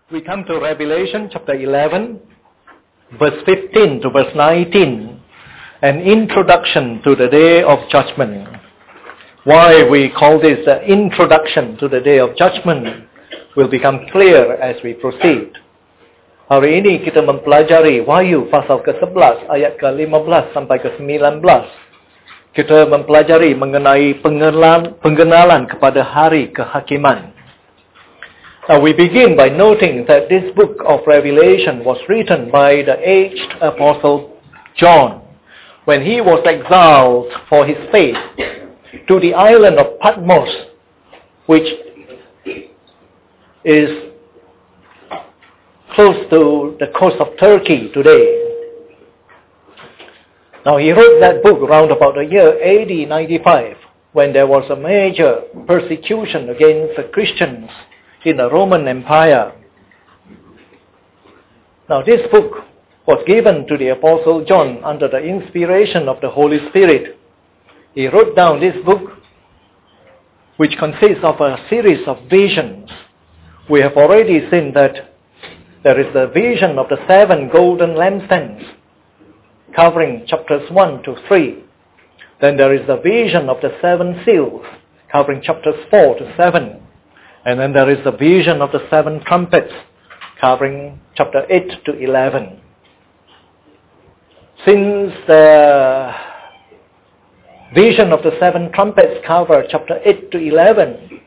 We come to Revelation chapter 11, verse 15 to verse 19, an introduction to the day of judgment. Why we call this the introduction to the day of judgment will become clear as we proceed. Hari ini kita mempelajari Wahyu pasal ke-11 ayat ke-15 sampai ke-19. Kita mempelajari mengenai pengenalan kepada hari kehakiman. Now we begin by noting that this book of Revelation was written by the aged apostle John when he was exiled for his faith to the island of Patmos, which is close to the coast of Turkey today. Now he wrote that book around about the year AD 95 when there was a major persecution against the Christians in the Roman Empire. Now this book was given to the Apostle John under the inspiration of the Holy Spirit. He wrote down this book, which consists of a series of visions. We have already seen that there is the vision of the 7 golden lampstands, covering chapters 1 to 3. Then there is the vision of the 7 seals, covering chapters 4 to 7. And then there is the vision of the 7 trumpets, covering chapter 8 to 11. Since the vision of the 7 trumpets cover chapter 8 to 11,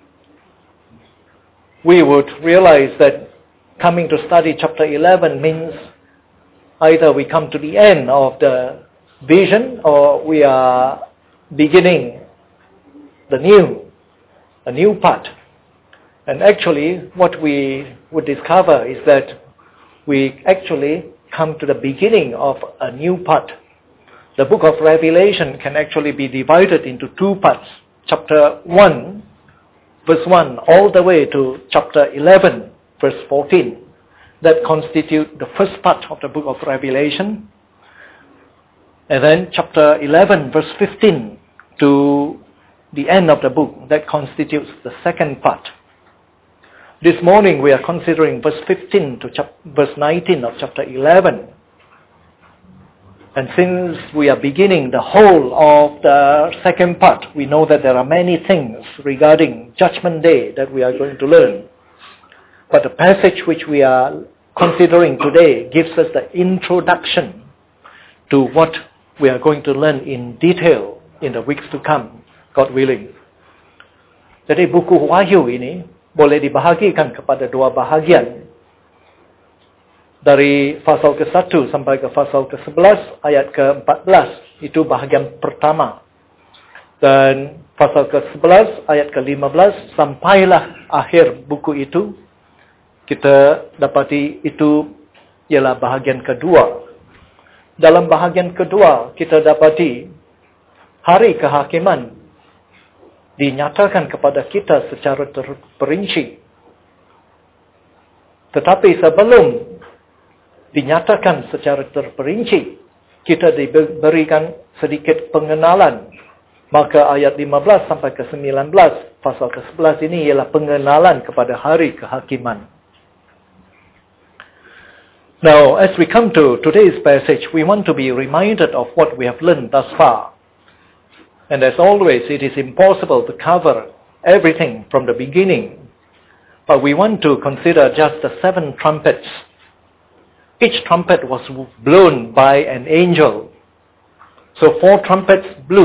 we would realize that coming to study chapter 11 means either we come to the end of the vision or we are beginning a new part. And actually, what we would discover is that we actually come to the beginning of a new part. The book of Revelation can actually be divided into 2 parts. Chapter 1, verse 1, all the way to chapter 11, verse 14. That constitute the first part of the book of Revelation. And then chapter 11, verse 15 to the end of the book. That constitutes the second part. This morning we are considering verse 15 to verse 19 of chapter 11. And since we are beginning the whole of the second part, we know that there are many things regarding Judgment Day that we are going to learn. But the passage which we are considering today gives us the introduction to what we are going to learn in detail in the weeks to come, God willing. Jadi buku Wahyu ini boleh dibahagikan kepada 2 bahagian. Dari pasal ke-1 sampai ke pasal ke-11, ayat ke-14, itu bahagian pertama. Dan pasal ke-11, ayat ke-15, sampailah akhir buku itu, kita dapati itu ialah bahagian kedua. Dalam bahagian kedua, kita dapati hari kehakiman dinyatakan kepada kita secara terperinci. Tetapi sebelum dinyatakan secara terperinci, kita diberikan sedikit pengenalan. Maka ayat 15 sampai ke 19, pasal ke-11 ini ialah pengenalan kepada hari kehakiman. Now, as we come to today's passage, we want to be reminded of what we have learned thus far. And as always, it is impossible to cover everything from the beginning. But we want to consider just the 7 trumpets. Each trumpet was blown by an angel. So 4 trumpets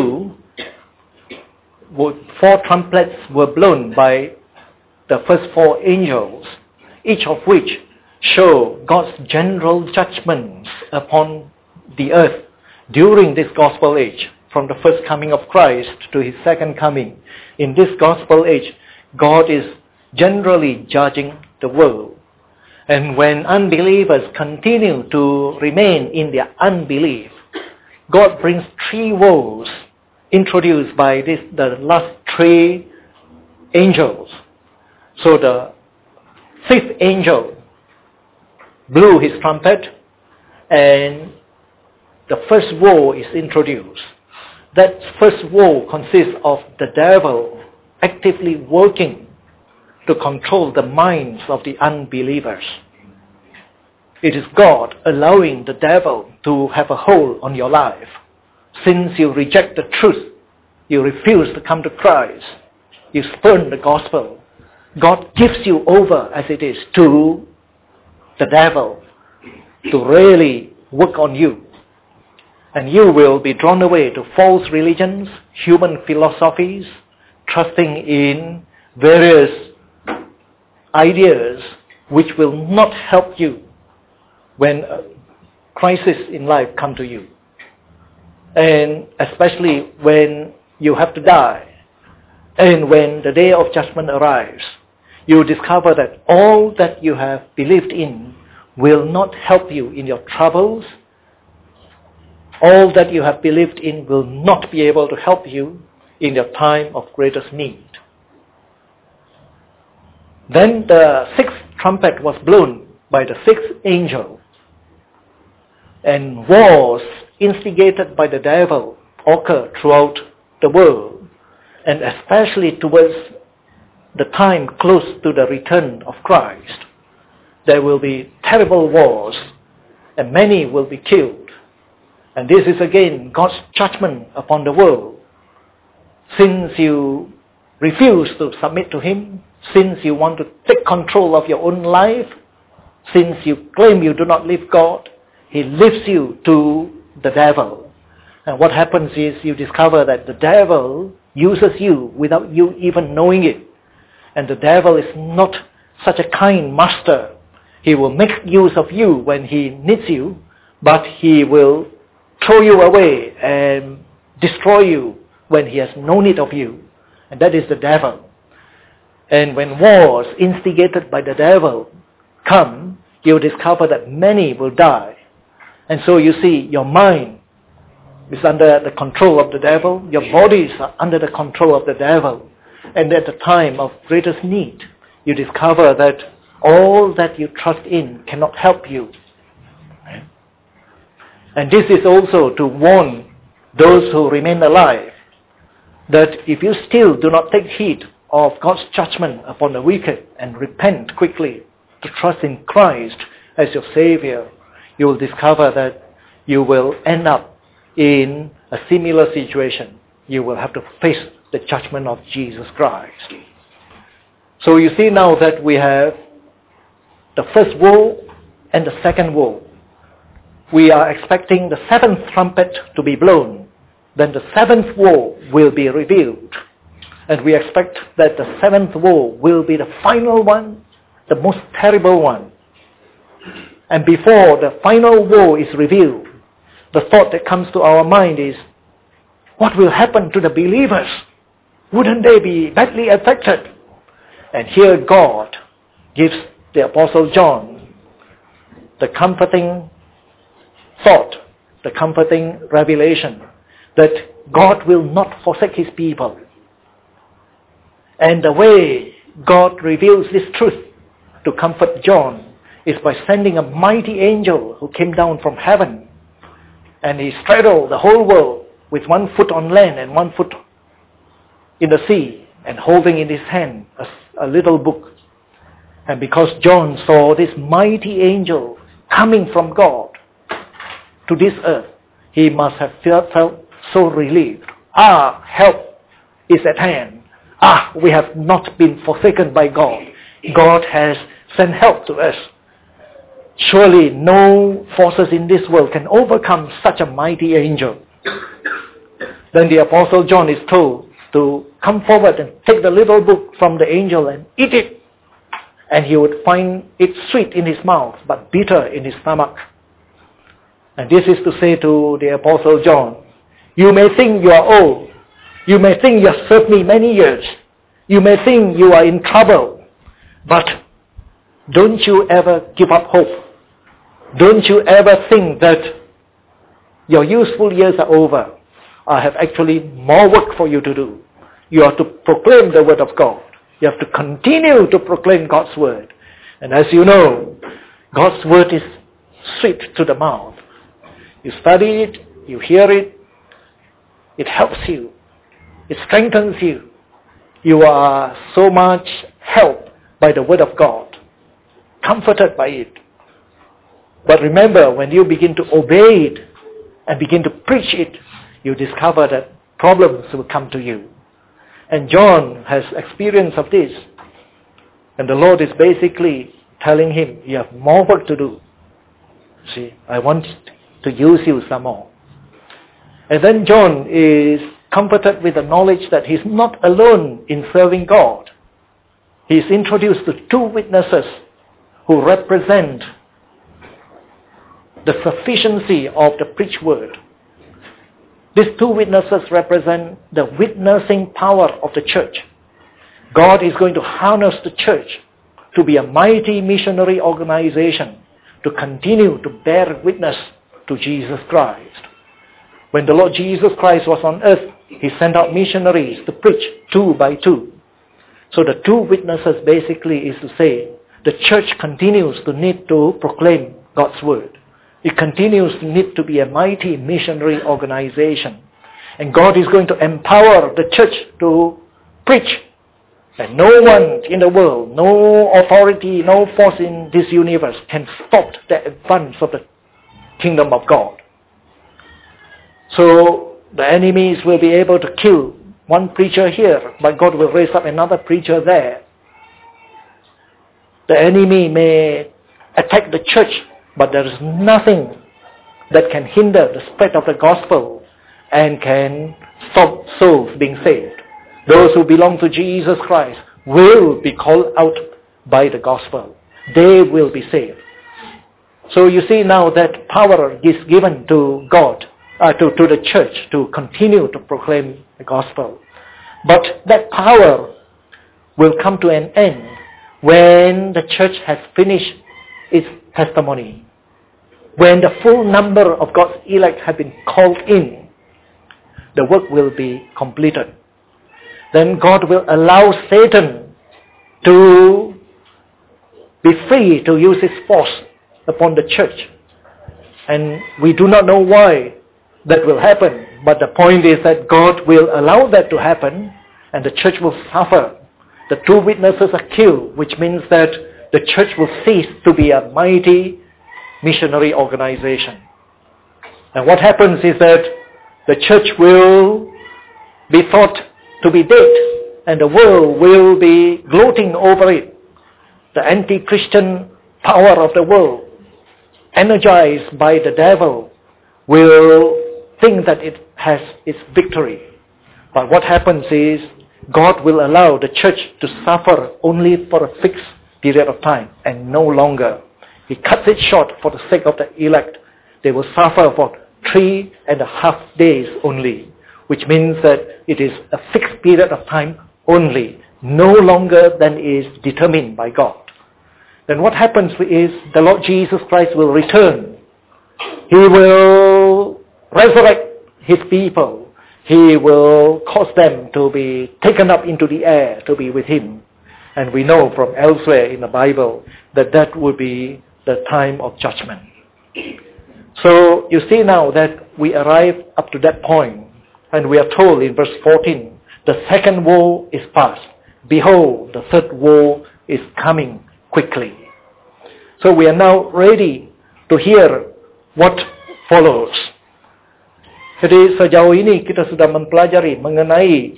were blown by the first 4 angels, each of which show God's general judgments upon the earth during this gospel age. From the first coming of Christ to his second coming. In this gospel age, God is generally judging the world. And when unbelievers continue to remain in their unbelief, God brings 3 woes introduced by the last 3 angels. So the 5th angel blew his trumpet and the first woe is introduced. That first woe consists of the devil actively working to control the minds of the unbelievers. It is God allowing the devil to have a hold on your life. Since you reject the truth, you refuse to come to Christ, you spurn the gospel, God gives you over as it is to the devil to really work on you. And you will be drawn away to false religions, human philosophies, trusting in various ideas which will not help you when a crisis in life come to you. And especially when you have to die, and when the day of judgment arrives, you discover that all that you have believed in will not help you in your troubles. All that you have believed in will not be able to help you in your time of greatest need. Then the sixth trumpet was blown by the sixth angel, and wars instigated by the devil occur throughout the world, and especially towards the time close to the return of Christ. There will be terrible wars, and many will be killed. And this is again God's judgment upon the world. Since you refuse to submit to Him, since you want to take control of your own life, since you claim you do not live God, He leaves you to the devil. And what happens is you discover that the devil uses you without you even knowing it. And the devil is not such a kind master. He will make use of you when he needs you, but he will throw you away and destroy you when he has no need of you. And that is the devil. And when wars instigated by the devil come, you'll discover that many will die. And so you see, your mind is under the control of the devil. Your bodies are under the control of the devil. And at the time of greatest need, you discover that all that you trust in cannot help you. And this is also to warn those who remain alive that if you still do not take heed of God's judgment upon the wicked and repent quickly to trust in Christ as your Savior, you will discover that you will end up in a similar situation. You will have to face the judgment of Jesus Christ. So you see now that we have the first woe and the second woe. We are expecting the seventh trumpet to be blown. Then the seventh woe will be revealed. And we expect that the seventh woe will be the final one, the most terrible one. And before the final woe is revealed, the thought that comes to our mind is, what will happen to the believers? Wouldn't they be badly affected? And here God gives the Apostle John the comforting thought, the comforting revelation that God will not forsake His people. And the way God reveals this truth to comfort John is by sending a mighty angel who came down from heaven, and he straddled the whole world with one foot on land and one foot in the sea, and holding in his hand a little book. And because John saw this mighty angel coming from God to this earth, he must have felt so relieved. Help is at hand. We have not been forsaken by God. God has sent help to us. Surely no forces in this world can overcome such a mighty angel. Then the Apostle John is told to come forward and take the little book from the angel and eat it. And he would find it sweet in his mouth, but bitter in his stomach. And this is to say to the Apostle John, you may think you are old. You may think you have served me many years. You may think you are in trouble. But don't you ever give up hope. Don't you ever think that your useful years are over. I have actually more work for you to do. You have to proclaim the word of God. You have to continue to proclaim God's word. And as you know, God's word is sweet to the mouth. You study it, you hear it, it helps you, it strengthens you. You are so much help by the word of God, comforted by it. But remember, when you begin to obey it and begin to preach it, you discover that problems will come to you. And John has experience of this. And the Lord is basically telling him, you have more work to do. See, I want to use you some more. And then John is comforted with the knowledge that he's not alone in serving God. He's introduced to two witnesses who represent the sufficiency of the preached word. These two witnesses represent the witnessing power of the church. God is going to harness the church to be a mighty missionary organization to continue to bear witness to Jesus Christ. When the Lord Jesus Christ was on earth, He sent out missionaries to preach 2 by 2. So the two witnesses basically is to say, the church continues to need to proclaim God's word. It continues to need to be a mighty missionary organization. And God is going to empower the church to preach. And no one in the world, no authority, no force in this universe can stop the advance of the kingdom of God. So the enemies will be able to kill one preacher here, but God will raise up another preacher there. The enemy may attack the church, but there is nothing that can hinder the spread of the gospel and can stop souls being saved. Those who belong to Jesus Christ will be called out by the gospel. They will be saved. So you see now that power is given to God, to the church to continue to proclaim the gospel. But that power will come to an end when the church has finished its testimony. When the full number of God's elect have been called in, the work will be completed. Then God will allow Satan to be free to use his force upon the church. And we do not know why that will happen. But the point is that God will allow that to happen and the church will suffer. The two witnesses are killed, which means that the church will cease to be a mighty missionary organization. And what happens is that the church will be thought to be dead and the world will be gloating over it. The anti-Christian power of the world, energized by the devil, will think that it has its victory. But what happens is God will allow the church to suffer only for a fixed period of time and no longer. He cuts it short for the sake of the elect. They will suffer for 3.5 days only, which means that it is a fixed period of time only, no longer than is determined by God. Then what happens is the Lord Jesus Christ will return. He will resurrect His people. He will cause them to be taken up into the air to be with Him. And we know from elsewhere in the Bible that that will be the time of judgment. So you see now that we arrive up to that point, and we are told in verse 14, the second woe is past. Behold, the third woe is coming quickly. So we are now ready to hear what follows. Jadi sejauh ini kita sudah mempelajari mengenai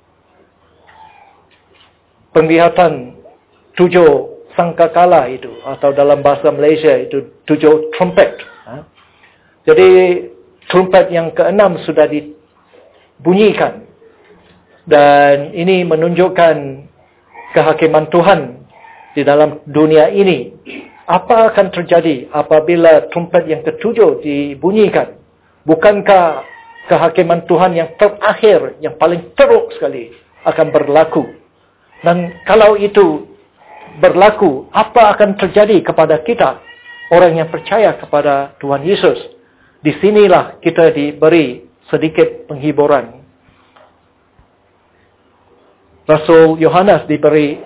penglihatan 7 sangkakala itu, atau dalam bahasa Malaysia itu 7 trumpet. Jadi trumpet yang ke-6 sudah dibunyikan. Dan ini menunjukkan kehakiman Tuhan di dalam dunia ini. Apa akan terjadi apabila trumpet yang ke-7 dibunyikan? Bukankah kehakiman Tuhan yang terakhir, yang paling teruk sekali akan berlaku? Dan kalau itu berlaku, apa akan terjadi kepada kita, orang yang percaya kepada Tuhan Yesus? Di sinilah kita diberi sedikit penghiburan. Rasul Yohanes diberi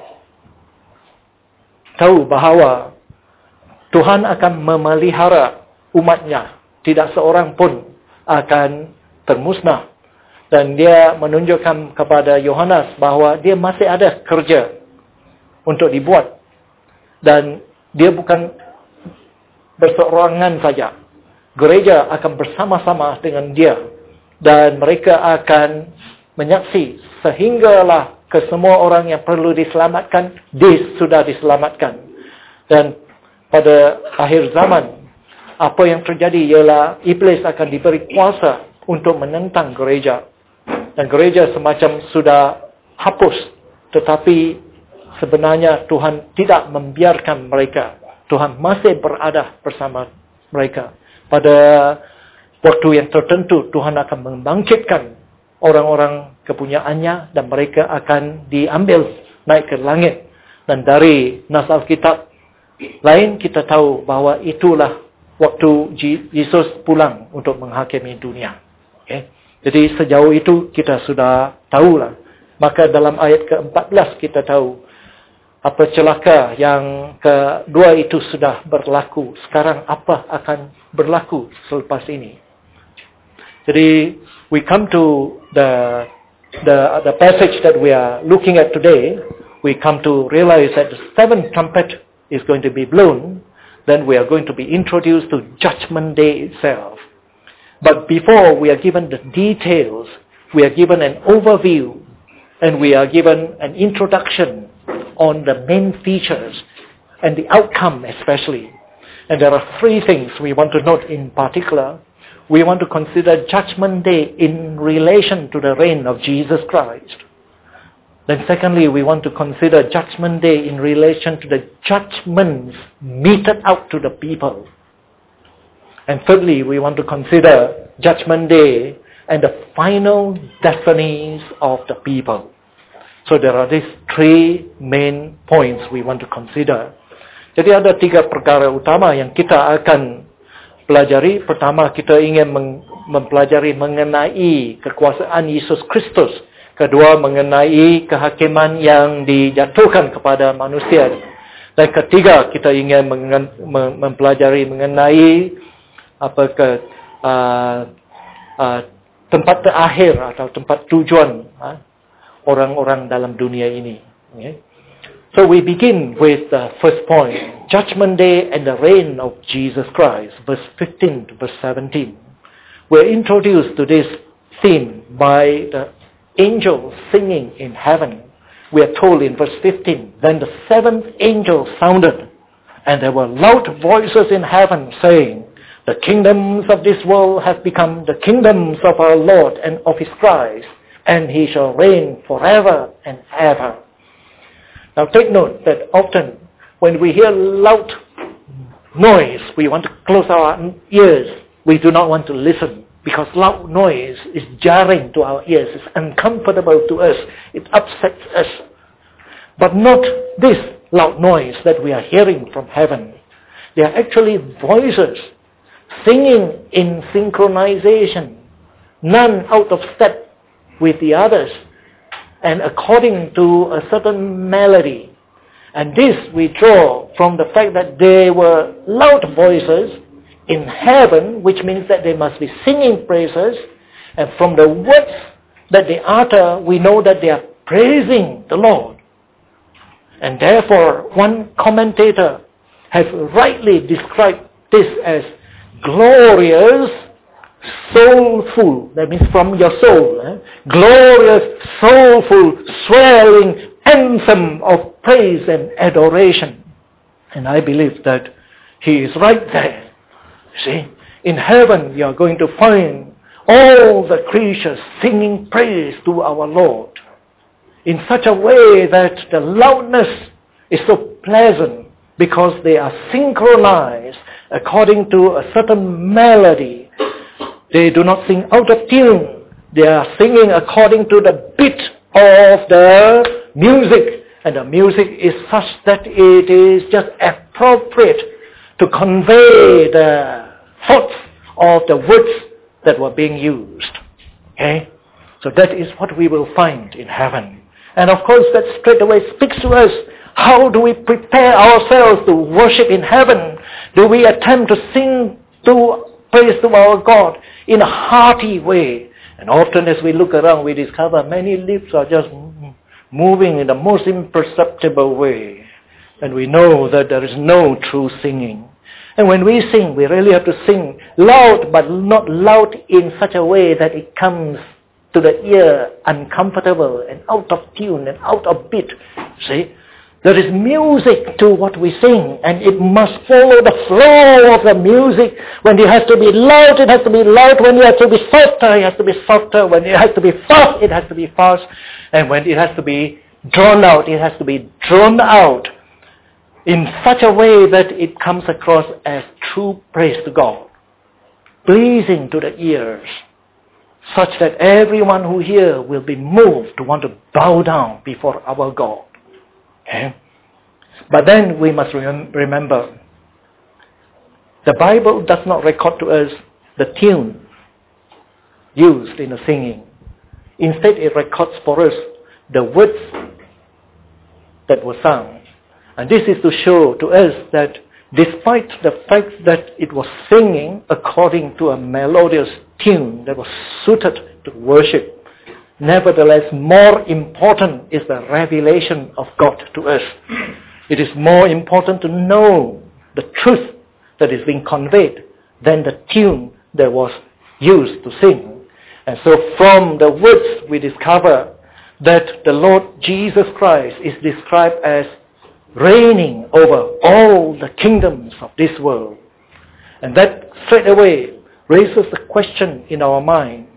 tahu bahawa Tuhan akan memelihara umatnya. Tidak seorang pun akan termusnah. Dan dia menunjukkan kepada Yohanes bahawa dia masih ada kerja. untuk dibuat. Dan dia bukan berseorangan saja. Gereja akan bersama-sama dengan dia. Dan mereka akan menyaksi sehinggalah ke semua orang yang perlu diselamatkan, sudah diselamatkan. Dan pada akhir zaman, apa yang terjadi ialah iblis akan diberi kuasa untuk menentang gereja. Dan gereja semacam sudah hapus. Tetapi sebenarnya Tuhan tidak membiarkan mereka. Tuhan masih berada bersama mereka. Pada waktu yang tertentu, Tuhan akan membangkitkan orang-orang kepunyaannya dan mereka akan diambil naik ke langit. Dan dari nas Alkitab lain kita tahu bahawa itulah waktu Yesus pulang untuk menghakimi dunia. Okay? Jadi sejauh itu kita sudah tahulah. Maka dalam ayat ke-14 kita tahu apa celaka yang kedua itu sudah berlaku. Sekarang apa akan berlaku selepas ini? Jadi we come to the passage that we are looking at today. We come to realize that the seventh trumpet is going to be blown. Then we are going to be introduced to Judgment Day itself. But before we are given the details, we are given an overview and we are given an introduction on the main features and the outcome especially. And there are three things we want to note in particular. We want to consider Judgment Day in relation to the reign of Jesus Christ. Then secondly, we want to consider Judgment Day in relation to the judgments meted out to the people. And thirdly, we want to consider Judgment Day and the final destinies of the people. So there are these three main points we want to consider. Jadi ada tiga perkara utama yang kita akan pelajari. Pertama, kita ingin mempelajari mengenai kekuasaan Yesus Kristus. Kedua, mengenai kehakiman yang dijatuhkan kepada manusia. Dan ketiga, kita ingin mempelajari mengenai tempat terakhir atau tempat tujuan orang-orang dalam dunia ini. Okay? So we begin with the first point, Judgment Day and the reign of Jesus Christ, verse 15 to verse 17. We're introduced to this theme by the angels singing in heaven. We are told in verse 15, then the seventh angel sounded, and there were loud voices in heaven saying, the kingdoms of this world have become the kingdoms of our Lord and of his Christ, and he shall reign forever and ever. Now take note that often when we hear loud noise, we want to close our ears. We do not want to listen because loud noise is jarring to our ears. It's uncomfortable to us. It upsets us. But not this loud noise that we are hearing from heaven. They are actually voices singing in synchronization, none out of step with the others, and according to a certain melody. And this we draw from the fact that they were loud voices in heaven, which means that they must be singing praises, and from the words that they utter, we know that they are praising the Lord. And therefore, one commentator has rightly described this as glorious, soulful, that means from your soul, glorious, soulful, swelling anthem of praise and adoration. And I believe that he is right there. See, in heaven you are going to find all the creatures singing praise to our Lord in such a way that the loudness is so pleasant because they are synchronized according to a certain melody. They do not sing out of tune. They are singing according to the beat of the music. And the music is such that it is just appropriate to convey the thoughts of the words that were being used. Okay? So that is what we will find in heaven. And of course that straight away speaks to us. How do we prepare ourselves to worship in heaven? Do we attempt to sing praise to our God in a hearty way? And often as we look around, we discover many lips are just moving in the most imperceptible way. And we know that there is no true singing. And when we sing, we really have to sing loud, but not loud in such a way that it comes to the ear uncomfortable and out of tune and out of beat. See? There is music to what we sing, and it must follow the flow of the music. When it has to be loud, it has to be loud. When it has to be softer, it has to be softer. When it has to be fast, it has to be fast. And when it has to be drawn out, it has to be drawn out in such a way that it comes across as true praise to God, pleasing to the ears, such that everyone who hears will be moved to want to bow down before our God. Okay? But then we must remember, the Bible does not record to us the tune used in the singing. Instead, it records for us the words that were sung. And this is to show to us that despite the fact that it was singing according to a melodious tune that was suited to worship, nevertheless, more important is the revelation of God to us. It is more important to know the truth that is being conveyed than the tune that was used to sing. And so from the words we discover that the Lord Jesus Christ is described as reigning over all the kingdoms of this world. And that straight away raises the question in our mind,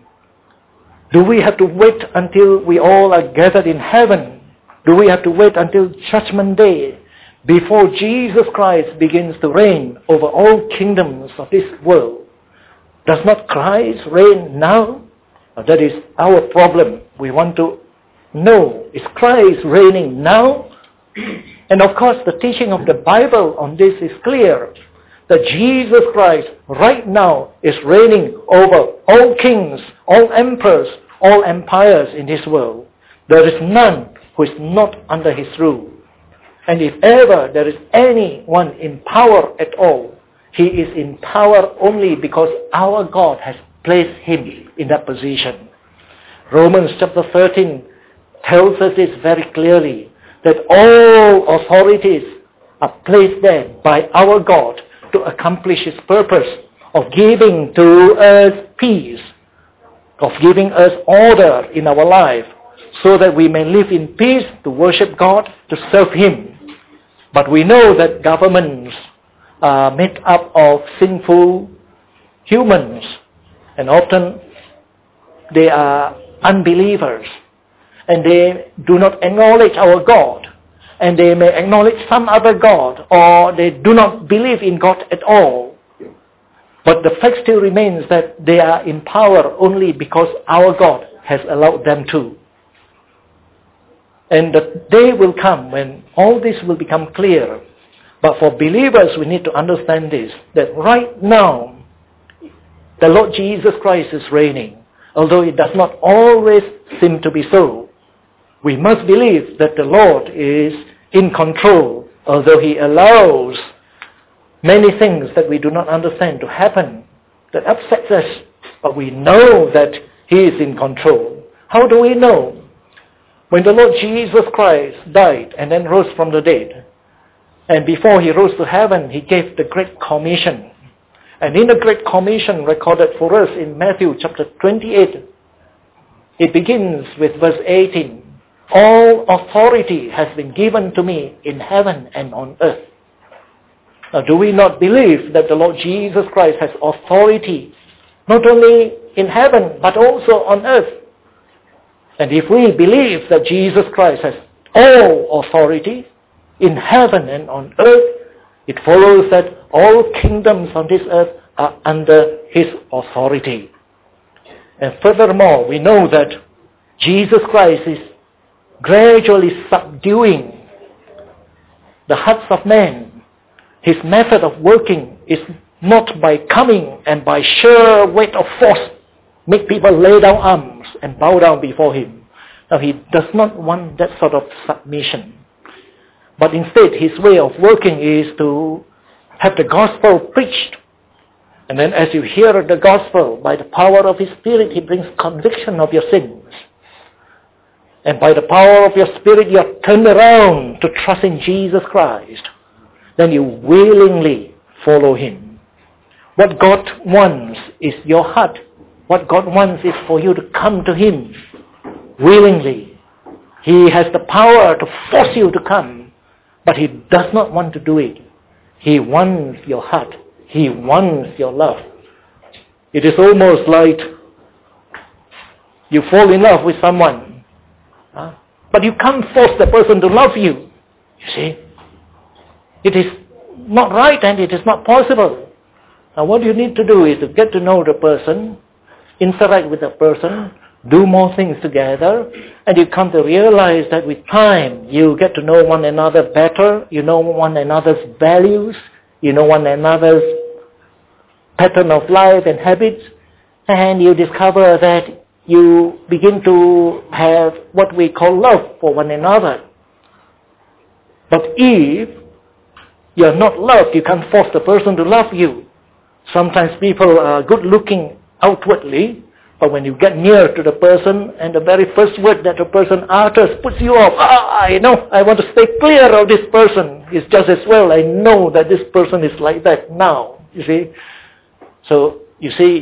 do we have to wait until we all are gathered in heaven? Do we have to wait until Judgment Day before Jesus Christ begins to reign over all kingdoms of this world? Does not Christ reign now? That is our problem. We want to know, is Christ reigning now? And of course, the teaching of the Bible on this is clear, that Jesus Christ right now is reigning over all kings, all emperors, all empires in this world. There is none who is not under his rule. And if ever there is anyone in power at all, he is in power only because our God has placed him in that position. Romans chapter 13 tells us this very clearly, that all authorities are placed there by our God to accomplish his purpose of giving to us peace, of giving us order in our life, so that we may live in peace to worship God, to serve him. But we know that governments are made up of sinful humans, and often they are unbelievers, and they do not acknowledge our God, and they may acknowledge some other God, or they do not believe in God at all. But the fact still remains that they are in power only because our God has allowed them to. And the day will come when all this will become clear. But for believers, we need to understand this, that right now, the Lord Jesus Christ is reigning, although it does not always seem to be so. We must believe that the Lord is in control, although he allows many things that we do not understand to happen, that upsets us, but we know that he is in control. How do we know? When the Lord Jesus Christ died and then rose from the dead, and before he rose to heaven, he gave the Great Commission. And in the Great Commission recorded for us in Matthew chapter 28, it begins with verse 18. All authority has been given to me in heaven and on earth. Now, do we not believe that the Lord Jesus Christ has authority not only in heaven but also on earth? And if we believe that Jesus Christ has all authority in heaven and on earth, it follows that all kingdoms on this earth are under his authority. And furthermore, we know that Jesus Christ is gradually subduing the hearts of men. His method of working is not by coming and by sheer weight of force make people lay down arms and bow down before him. Now, he does not want that sort of submission. But instead, his way of working is to have the gospel preached. And then as you hear the gospel, by the power of his Spirit, he brings conviction of your sins. and by the power of your Spirit you have turned around to trust in Jesus Christ, then you willingly follow Him. What God wants is your heart. What God wants is for you to come to Him willingly. He has the power to force you to come, but He does not want to do it. He wants your heart. He wants your love. It is almost like you fall in love with someone, but you can't force the person to love you. You see? It is not right and it is not possible. Now what you need to do is to get to know the person, interact with the person, do more things together, and you come to realize that with time you get to know one another better, you know one another's values, you know one another's pattern of life and habits, and you discover that you begin to have what we call love for one another. But if you are not loved, you can't force the person to love you. Sometimes people are good looking outwardly, but when you get near to the person and the very first word that the person utters puts you off, I want to stay clear of this person. It's just as well I know that this person is like that now, you see. So, you see,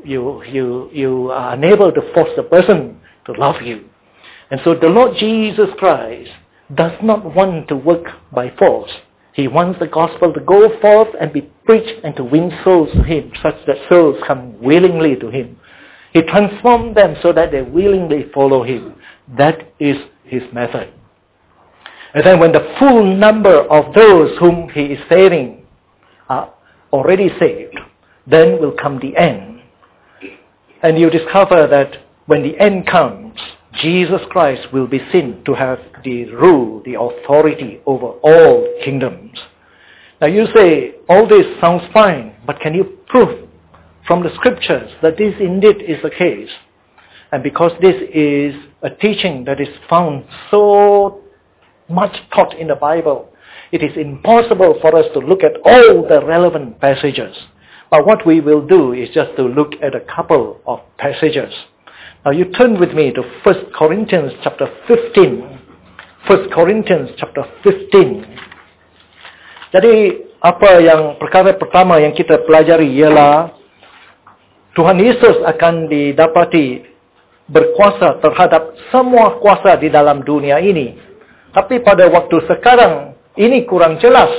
you are unable to force the person to love you. And so the Lord Jesus Christ does not want to work by force. He wants the gospel to go forth and be preached and to win souls to Him, such that souls come willingly to Him. He transformed them so that they willingly follow Him. That is His method. And then when the full number of those whom He is saving are already saved, then will come the end. And you discover that when the end comes, Jesus Christ will be seen to have the rule, the authority over all kingdoms. Now you say, all this sounds fine, but can you prove from the scriptures that this indeed is the case? And because this is a teaching that is found so much taught in the Bible, it is impossible for us to look at all the relevant passages. But what we will do is just to look at a couple of passages. Now you turn with me to 1 Corinthians chapter 15. 1 Corinthians chapter 15. Jadi perkara pertama yang kita pelajari ialah Tuhan Yesus akan didapati berkuasa terhadap semua kuasa di dalam dunia ini. Tapi pada waktu sekarang ini kurang jelas.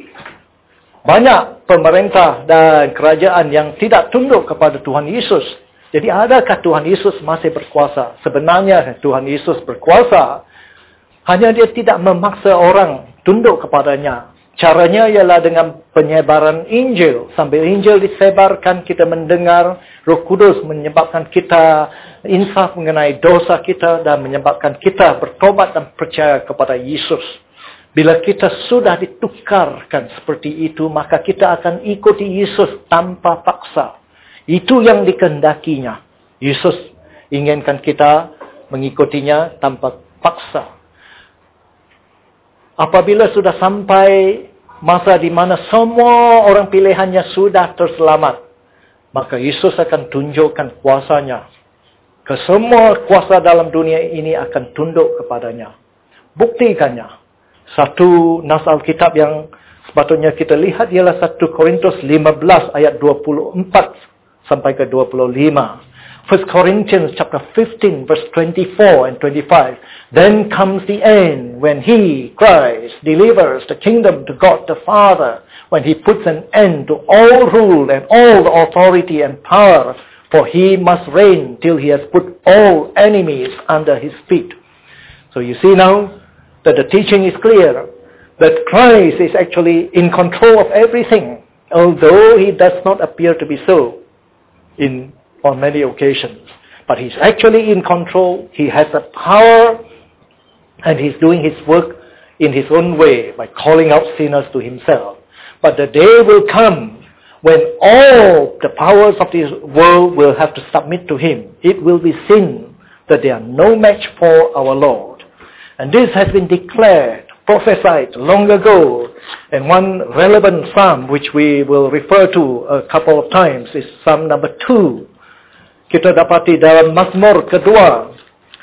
Banyak pemerintah dan kerajaan yang tidak tunduk kepada Tuhan Yesus. Jadi adakah Tuhan Yesus masih berkuasa? Sebenarnya Tuhan Yesus berkuasa. Hanya Dia tidak memaksa orang tunduk kepadanya. Caranya ialah dengan penyebaran Injil. Sambil Injil disebarkan, kita mendengar, Roh Kudus menyebabkan kita insaf mengenai dosa kita dan menyebabkan kita bertobat dan percaya kepada Yesus. Bila kita sudah ditukarkan seperti itu, maka kita akan ikuti Yesus tanpa paksa. Itu yang dikehendakinya. Yesus inginkan kita mengikutinya tanpa paksa. Apabila sudah sampai masa di mana semua orang pilihannya sudah terselamat, maka Yesus akan tunjukkan kuasanya. Kesemua kuasa dalam dunia ini akan tunduk kepadanya. Buktikannya. Satu nas Alkitab yang sepatutnya kita lihat ialah 1 Korintus 15 ayat 24 sampai ke 25. 1 Corinthians chapter 15 verse 24 and 25. Then comes the end when He, Christ, delivers the kingdom to God the Father, when He puts an end to all rule and all the authority and power, for He must reign till He has put all enemies under His feet. So you see now that the teaching is clear, that Christ is actually in control of everything, although He does not appear to be so on many occasions. But He's actually in control. He has the power, and He's doing His work in His own way by calling out sinners to Himself. But the day will come when all the powers of this world will have to submit to Him. It will be seen that they are no match for our Lord. And this has been declared, prophesied long ago. And one relevant psalm which we will refer to a couple of times is Psalm number 2. Kita dapati dalam Mazmur kedua,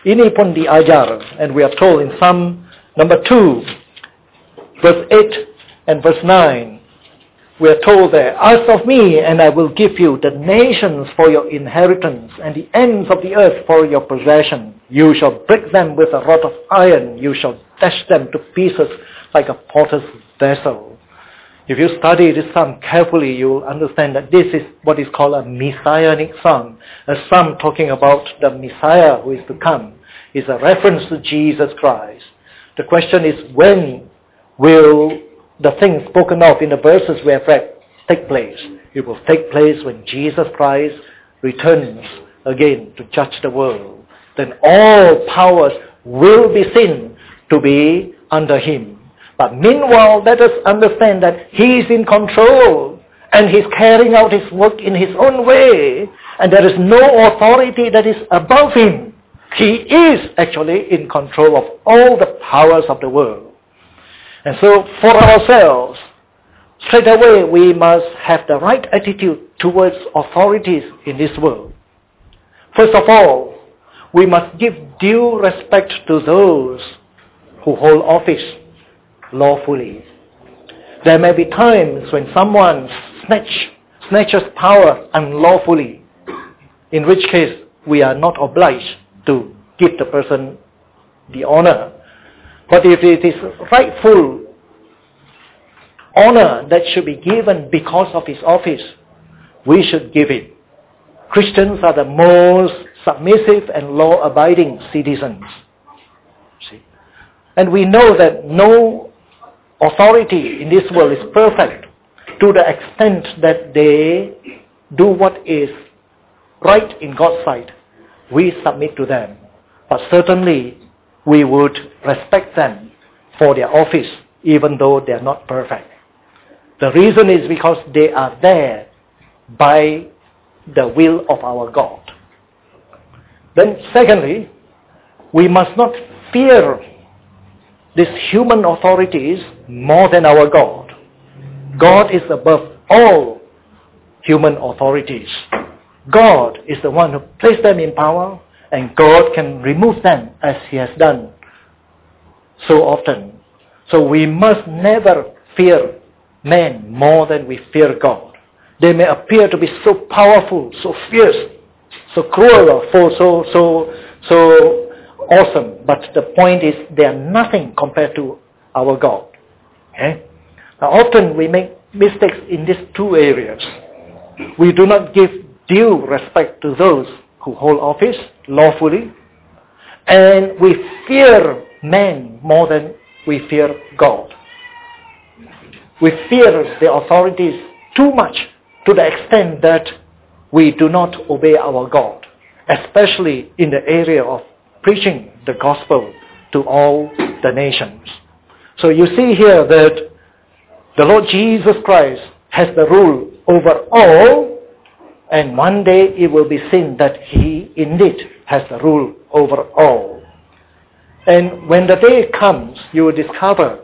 Ini pun diajar, and we are told in Psalm number 2, verse 8 and verse 9, we are told there, ask of me, and I will give you the nations for your inheritance, and the ends of the earth for your possession. You shall break them with a rod of iron. You shall dash them to pieces like a potter's vessel. If you study this psalm carefully, you will understand that this is what is called a messianic psalm. A psalm talking about the Messiah who is to come. It's a reference to Jesus Christ. The question is, when will the things spoken of in the verses we have read take place? It will take place when Jesus Christ returns again to judge the world. Then all powers will be seen to be under him. But meanwhile, let us understand that he is in control and he's carrying out his work in his own way, and there is no authority that is above him. He is actually in control of all the powers of the world. And so for ourselves, straight away we must have the right attitude towards authorities in this world. First of all, we must give due respect to those who hold office lawfully. There may be times when someone snatches power unlawfully, in which case we are not obliged to give the person the honor. But if it is rightful honor that should be given because of his office, we should give it. Christians are the most submissive and law-abiding citizens. See? And we know that no authority in this world is perfect to the extent that they do what is right in God's sight. We submit to them. But certainly we would respect them for their office, even though they are not perfect. The reason is because they are there by the will of our God. Then secondly, we must not fear these human authorities more than our God. God is above all human authorities. God is the one who placed them in power, and God can remove them as he has done so often. So we must never fear men more than we fear God. They may appear to be so powerful, so fierce, so cruel, or so awesome, but the point is they are nothing compared to our God. Okay? Now often we make mistakes in these two areas. We do not give due respect to those who hold office lawfully, and we fear men more than we fear God. We fear the authorities too much to the extent that we do not obey our God, especially in the area of preaching the gospel to all the nations. So you see here that the Lord Jesus Christ has the rule over all, and one day it will be seen that he indeed has the rule over all. And when the day comes, you will discover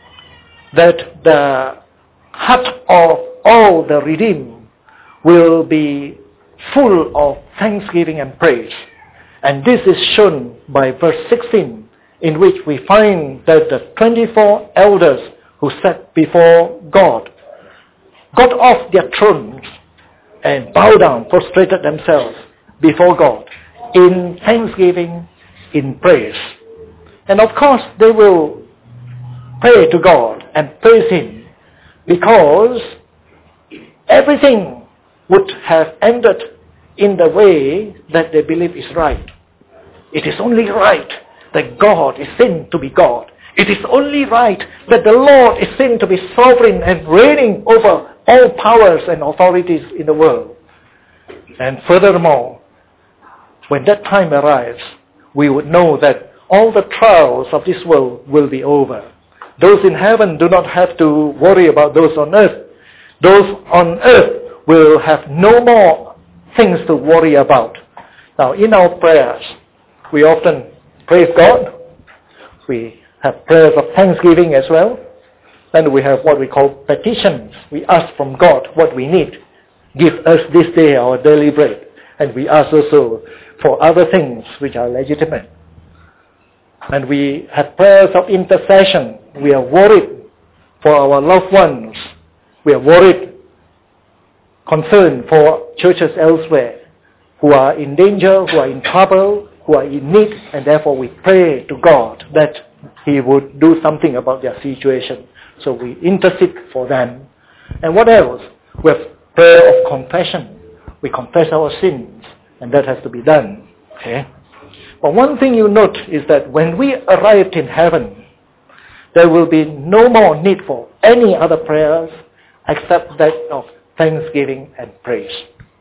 that the heart of all the redeemed will be full of thanksgiving and praise. And this is shown by verse 16, in which we find that the 24 elders who sat before God got off their thrones and bowed down, prostrated themselves before God in thanksgiving, in praise. And of course they will pray to God and praise him, because everything would have ended in the way that they believe is right. It is only right that God is seen to be God. It is only right that the Lord is seen to be sovereign and reigning over all powers and authorities in the world. And furthermore, when that time arrives, we would know that all the trials of this world will be over. Those in heaven do not have to worry about those on earth. Those on earth will have no more things to worry about. Now, in our prayers, we often praise God. We have prayers of thanksgiving as well. Then we have what we call petitions. We ask from God what we need. Give us this day our daily bread. And we ask also for other things which are legitimate. And we have prayers of intercession. We are worried for our loved ones. We are worried, concerned for churches elsewhere who are in danger, who are in trouble, who are in need, and therefore we pray to God that He would do something about their situation. So we intercede for them. And what else? We have prayer of confession. We confess our sins, and that has to be done. Okay? But one thing you note is that when we arrive in heaven, there will be no more need for any other prayers except that of thanksgiving and praise.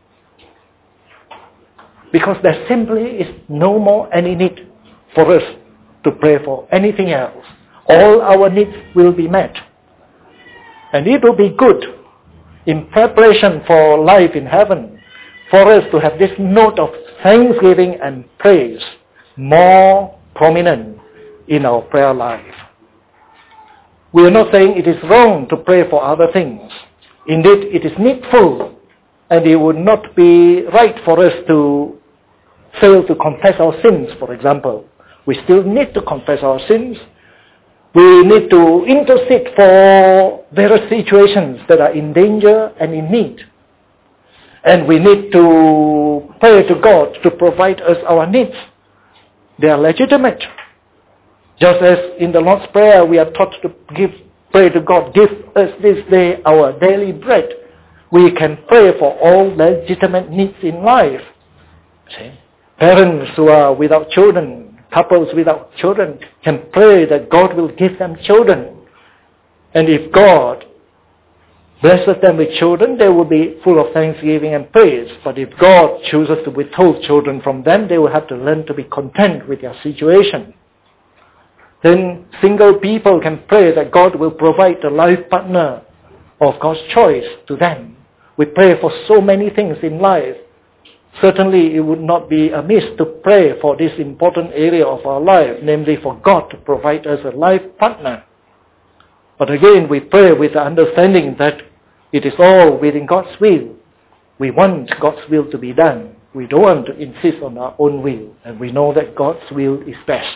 Because there simply is no more any need for us to pray for anything else. All our needs will be met. And it will be good in preparation for life in heaven for us to have this note of thanksgiving and praise more prominent in our prayer life. We are not saying it is wrong to pray for other things. Indeed, it is needful, and it would not be right for us to fail to confess our sins, for example. We still need to confess our sins. We need to intercede for various situations that are in danger and in need. And we need to pray to God to provide us our needs. They are legitimate. Just as in the Lord's Prayer we are taught to pray to God, give us this day our daily bread. We can pray for all legitimate needs in life. See? Parents who are without children, couples without children, can pray that God will give them children. And if God blesses them with children, they will be full of thanksgiving and praise. But if God chooses to withhold children from them, they will have to learn to be content with their situation. Then single people can pray that God will provide the life partner of God's choice to them. We pray for so many things in life. Certainly it would not be amiss to pray for this important area of our life, namely for God to provide us a life partner. But again, we pray with the understanding that it is all within God's will. We want God's will to be done. We don't want to insist on our own will, and we know that God's will is best.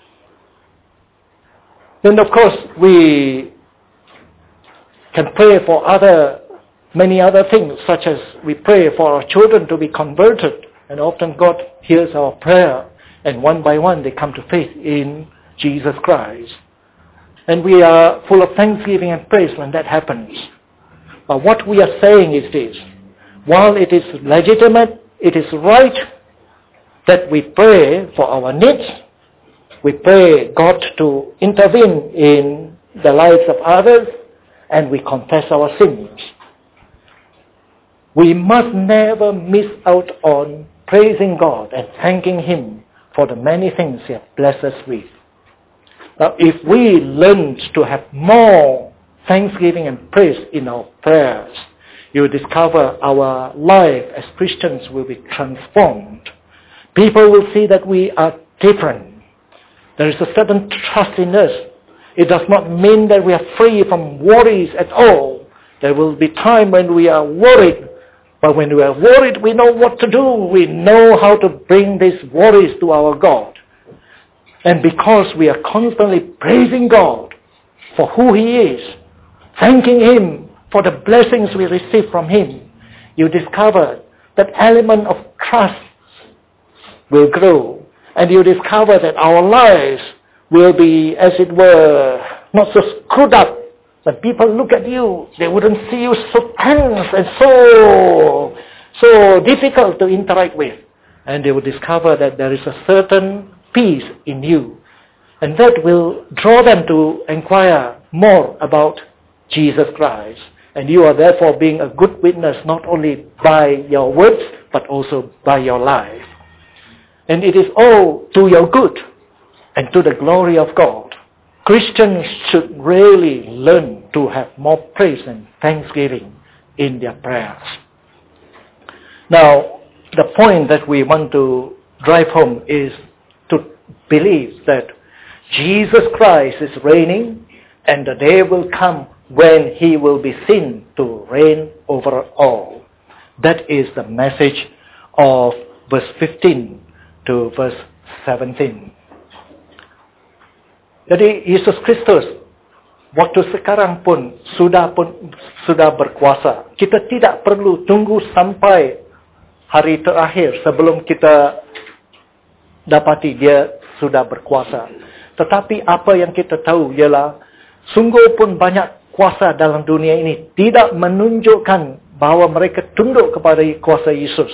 Then of course we can pray for many other things, such as we pray for our children to be converted, and often God hears our prayer, and one by one they come to faith in Jesus Christ. And we are full of thanksgiving and praise when that happens. But what we are saying is this: while it is legitimate, it is right that we pray for our needs, we pray God to intervene in the lives of others, and we confess our sins. We must never miss out on praising God and thanking Him for the many things He has blessed us with. Now, if we learn to have more thanksgiving and praise in our prayers, you will discover our life as Christians will be transformed. People will see that we are different. There is a certain trust in us. It does not mean that we are free from worries at all. There will be time when we are worried. But when we are worried, we know what to do. We know how to bring these worries to our God. And because we are constantly praising God for who He is, thanking Him for the blessings we receive from Him, you discover that element of trust will grow. And you discover that our lives will be, as it were, not so screwed up. When people look at you, they wouldn't see you so tense and so difficult to interact with. And they will discover that there is a certain peace in you. And that will draw them to inquire more about Jesus Christ. And you are therefore being a good witness not only by your words, but also by your life. And it is all to your good and to the glory of God. Christians should really learn to have more praise and thanksgiving in their prayers. Now, the point that we want to drive home is to believe that Jesus Christ is reigning, and the day will come when He will be seen to reign over all. That is the message of verse 15 to verse 17. Jadi Yesus Kristus waktu sekarang pun sudah berkuasa. Kita tidak perlu tunggu sampai hari terakhir sebelum kita dapati dia sudah berkuasa. Tetapi apa yang kita tahu ialah sungguh pun banyak kuasa dalam dunia ini tidak menunjukkan bahawa mereka tunduk kepada kuasa Yesus.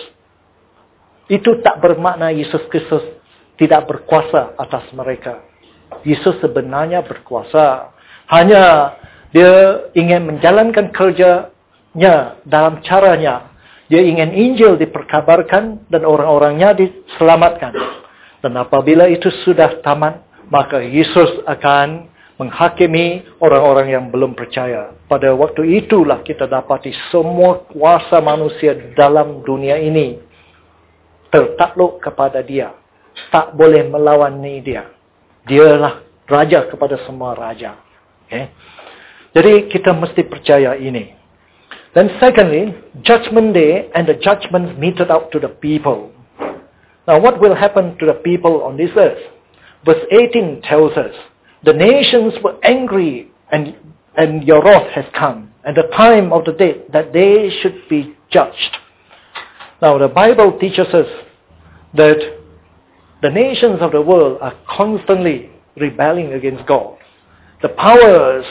Itu tak bermakna Yesus Kristus tidak berkuasa atas mereka. Yesus sebenarnya berkuasa. Hanya dia ingin menjalankan kerjanya dalam caranya. Dia ingin Injil diperkabarkan dan orang-orangnya diselamatkan. Dan apabila itu sudah tamat, maka Yesus akan menghakimi orang-orang yang belum percaya. Pada waktu itulah kita dapati semua kuasa manusia dalam dunia ini tertakluk kepada dia. Tak boleh melawani dia. Dialah raja kepada semua raja. Okay? Jadi kita mesti percaya ini. Then secondly, judgment day and the judgments meted out to the people. Now what will happen to the people on this earth? Verse 18 tells us, the nations were angry and your wrath has come, and the time of the day that they should be judged. Now the Bible teaches us that the nations of the world are constantly rebelling against God. The powers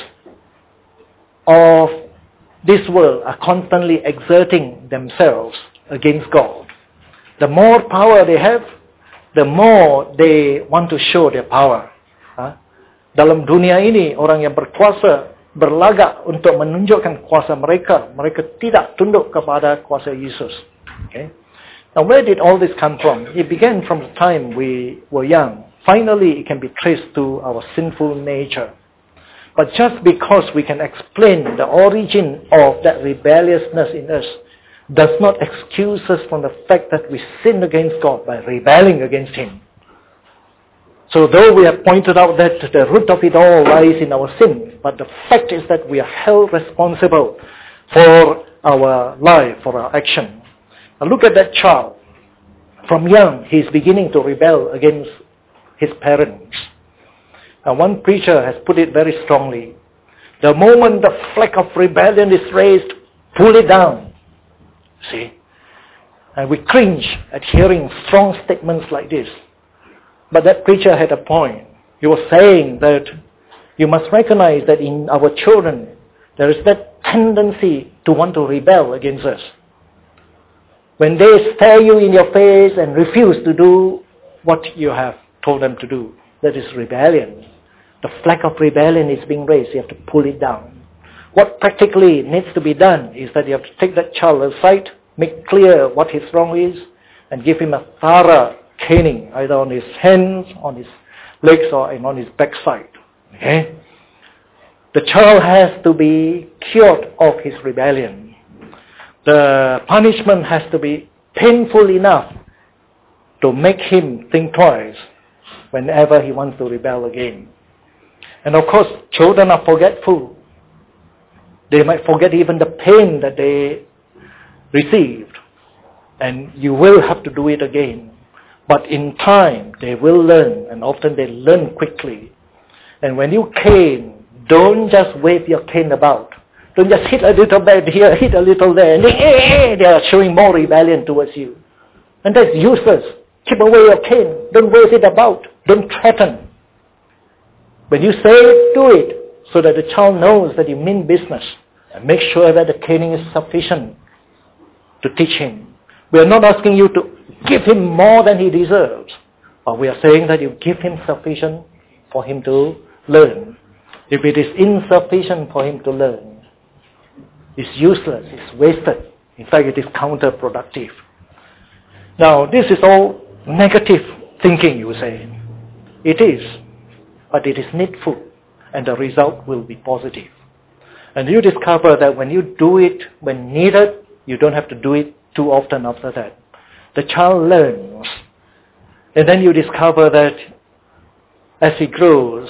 of this world are constantly exerting themselves against God. The more power they have, the more they want to show their power. Dalam dunia ini, orang yang berkuasa berlagak untuk menunjukkan kuasa mereka. Mereka tidak tunduk kepada kuasa Yesus. Okay? Now, where did all this come from? It began from the time we were young. Finally, it can be traced to our sinful nature. But just because we can explain the origin of that rebelliousness in us does not excuse us from the fact that we sin against God by rebelling against Him. So though we have pointed out that the root of it all lies in our sin, but the fact is that we are held responsible for our life, for our action. Now look at that child. From young, he is beginning to rebel against his parents. Now one preacher has put it very strongly. The moment the flag of rebellion is raised, pull it down. See? And we cringe at hearing strong statements like this. But that preacher had a point. He was saying that you must recognize that in our children, there is that tendency to want to rebel against us. When they stare you in your face and refuse to do what you have told them to do, that is rebellion. The flag of rebellion is being raised. You have to pull it down. What practically needs to be done is that you have to take that child aside, make clear what his wrong is, and give him a thorough caning, either on his hands, on his legs, or on his backside. Okay? The child has to be cured of his rebellion. The punishment has to be painful enough to make him think twice whenever he wants to rebel again. And of course, children are forgetful. They might forget even the pain that they received. And you will have to do it again. But in time, they will learn, and often they learn quickly. And when you cane, don't just wave your cane about. Don't just hit a little bit here, hit a little there, and they are showing more rebellion towards you. And that's useless. Keep away your cane. Don't wave it about. Don't threaten. When you say it, do it, so that the child knows that you mean business. And make sure that the caning is sufficient to teach him. We are not asking you to give him more than he deserves. But we are saying that you give him sufficient for him to learn. If it is insufficient for him to learn, it's useless, it's wasted. In fact, it is counterproductive. Now, this is all negative thinking, you say. It is, but it is needful, and the result will be positive. And you discover that when you do it when needed, you don't have to do it too often after that. The child learns. And then you discover that as he grows,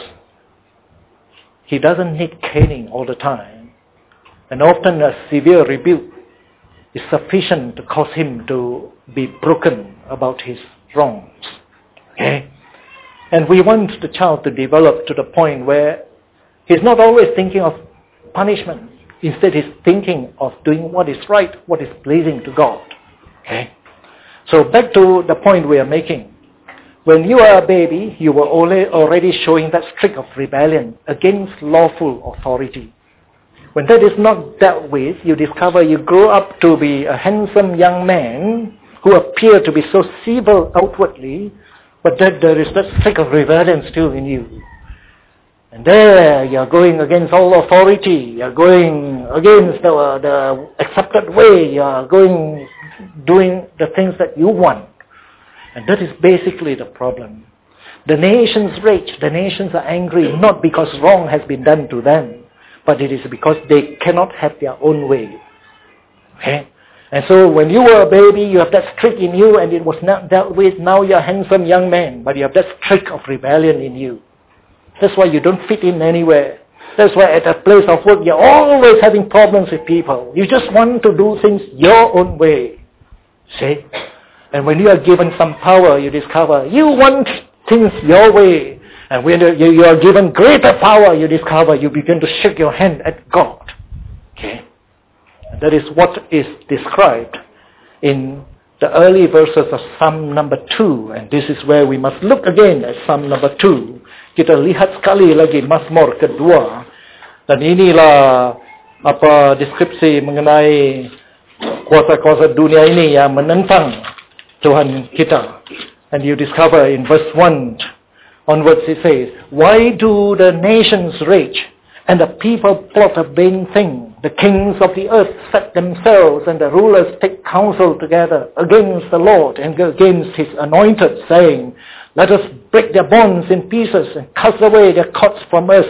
he doesn't need caning all the time. And often a severe rebuke is sufficient to cause him to be broken about his wrongs. Okay? And we want the child to develop to the point where he's not always thinking of punishment. Instead, he's thinking of doing what is right, what is pleasing to God. Okay? So back to the point we are making. When you are a baby, you were already showing that streak of rebellion against lawful authority. When that is not dealt with, you discover you grow up to be a handsome young man who appear to be so civil outwardly, but that there is that streak of rebellion still in you. And there you are going against all authority, you are going against the accepted way, you are doing the things that you want. And that is basically the problem. The nations rage, the nations are angry, not because wrong has been done to them, but it is because they cannot have their own way. Okay? And so when you were a baby, you have that streak in you and it was not dealt with. Now you're a handsome young man, but you have that streak of rebellion in you. That's why you don't fit in anywhere. That's why at a place of work, you're always having problems with people. You just want to do things your own way. See? And when you are given some power, you discover you want things your way. And when you are given greater power, you discover you begin to shake your hand at God. Okay? And that is what is described in the early verses of Psalm number 2. And this is where we must look again at Psalm number 2. Kita lihat sekali lagi Mazmur kedua. Dan inilah deskripsi mengenai kuasa-kuasa dunia ini yang menentang Tuhan kita. And you discover in verse 1 onwards it says, why do the nations rage and the people plot a vain thing? The kings of the earth set themselves and the rulers take counsel together against the Lord and against his anointed, saying, let us break their bonds in pieces and cast away their cords from us.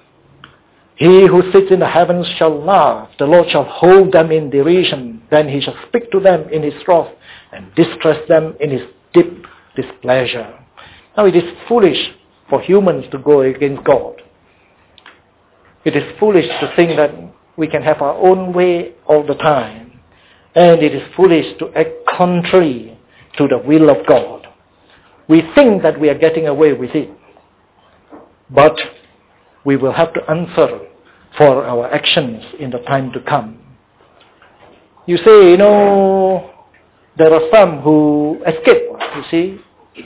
He who sits in the heavens shall laugh. The Lord shall hold them in derision. Then he shall speak to them in his wrath and distress them in his deep displeasure. Now it is foolish for humans to go against God. It is foolish to think that we can have our own way all the time. And it is foolish to act contrary to the will of God. We think that we are getting away with it. But we will have to answer for our actions in the time to come. You say, there are some who escape, you see.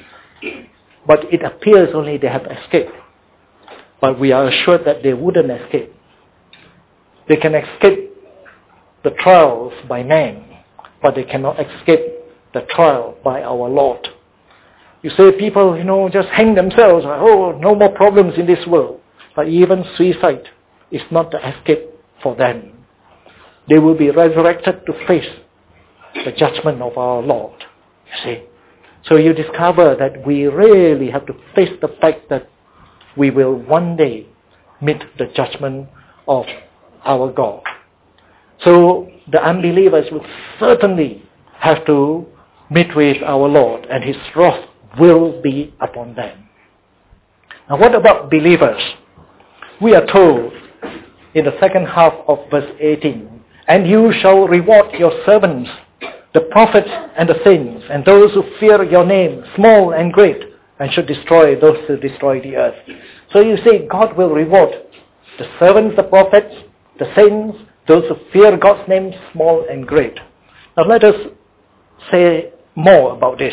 But it appears only they have escaped. But we are assured that they wouldn't escape. They can escape the trials by man, but they cannot escape the trial by our Lord. You say people, just hang themselves. No more problems in this world. But even suicide is not the escape for them. They will be resurrected to face the judgment of our Lord. You see. So you discover that we really have to face the fact that we will one day meet the judgment of our God. So the unbelievers will certainly have to meet with our Lord, and his wrath will be upon them. Now what about believers? We are told in the second half of verse 18, and you shall reward your servants, the prophets and the saints, and those who fear your name, small and great, and should destroy those who destroy the earth. So you see, God will reward the servants, the prophets, the saints, those who fear God's name, small and great. Now let us say more about this.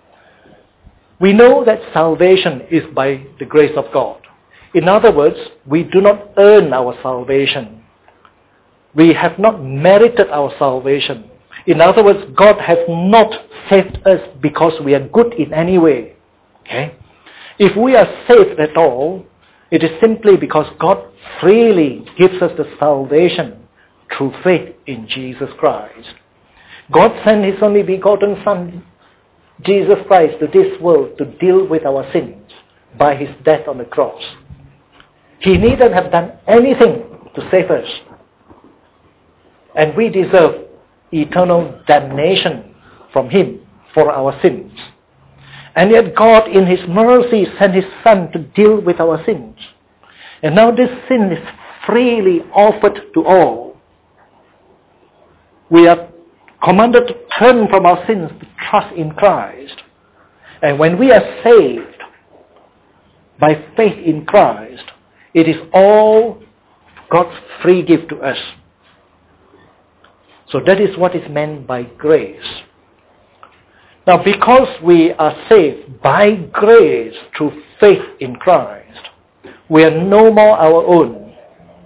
We know that salvation is by the grace of God. In other words, we do not earn our salvation. We have not merited our salvation. In other words, God has not saved us because we are good in any way. Okay? If we are saved at all, it is simply because God freely gives us the salvation through faith in Jesus Christ. God sent his only begotten Son, Jesus Christ, to this world to deal with our sins by his death on the cross. He needn't have done anything to save us. And we deserve eternal damnation from him for our sins. And yet God in his mercy sent his Son to deal with our sins. And now this sin is freely offered to all. We are commanded to turn from our sins to trust in Christ. And when we are saved, by faith in Christ, it is all God's free gift to us. So that is what is meant by grace. Now, because we are saved by grace through faith in Christ, we are no more our own.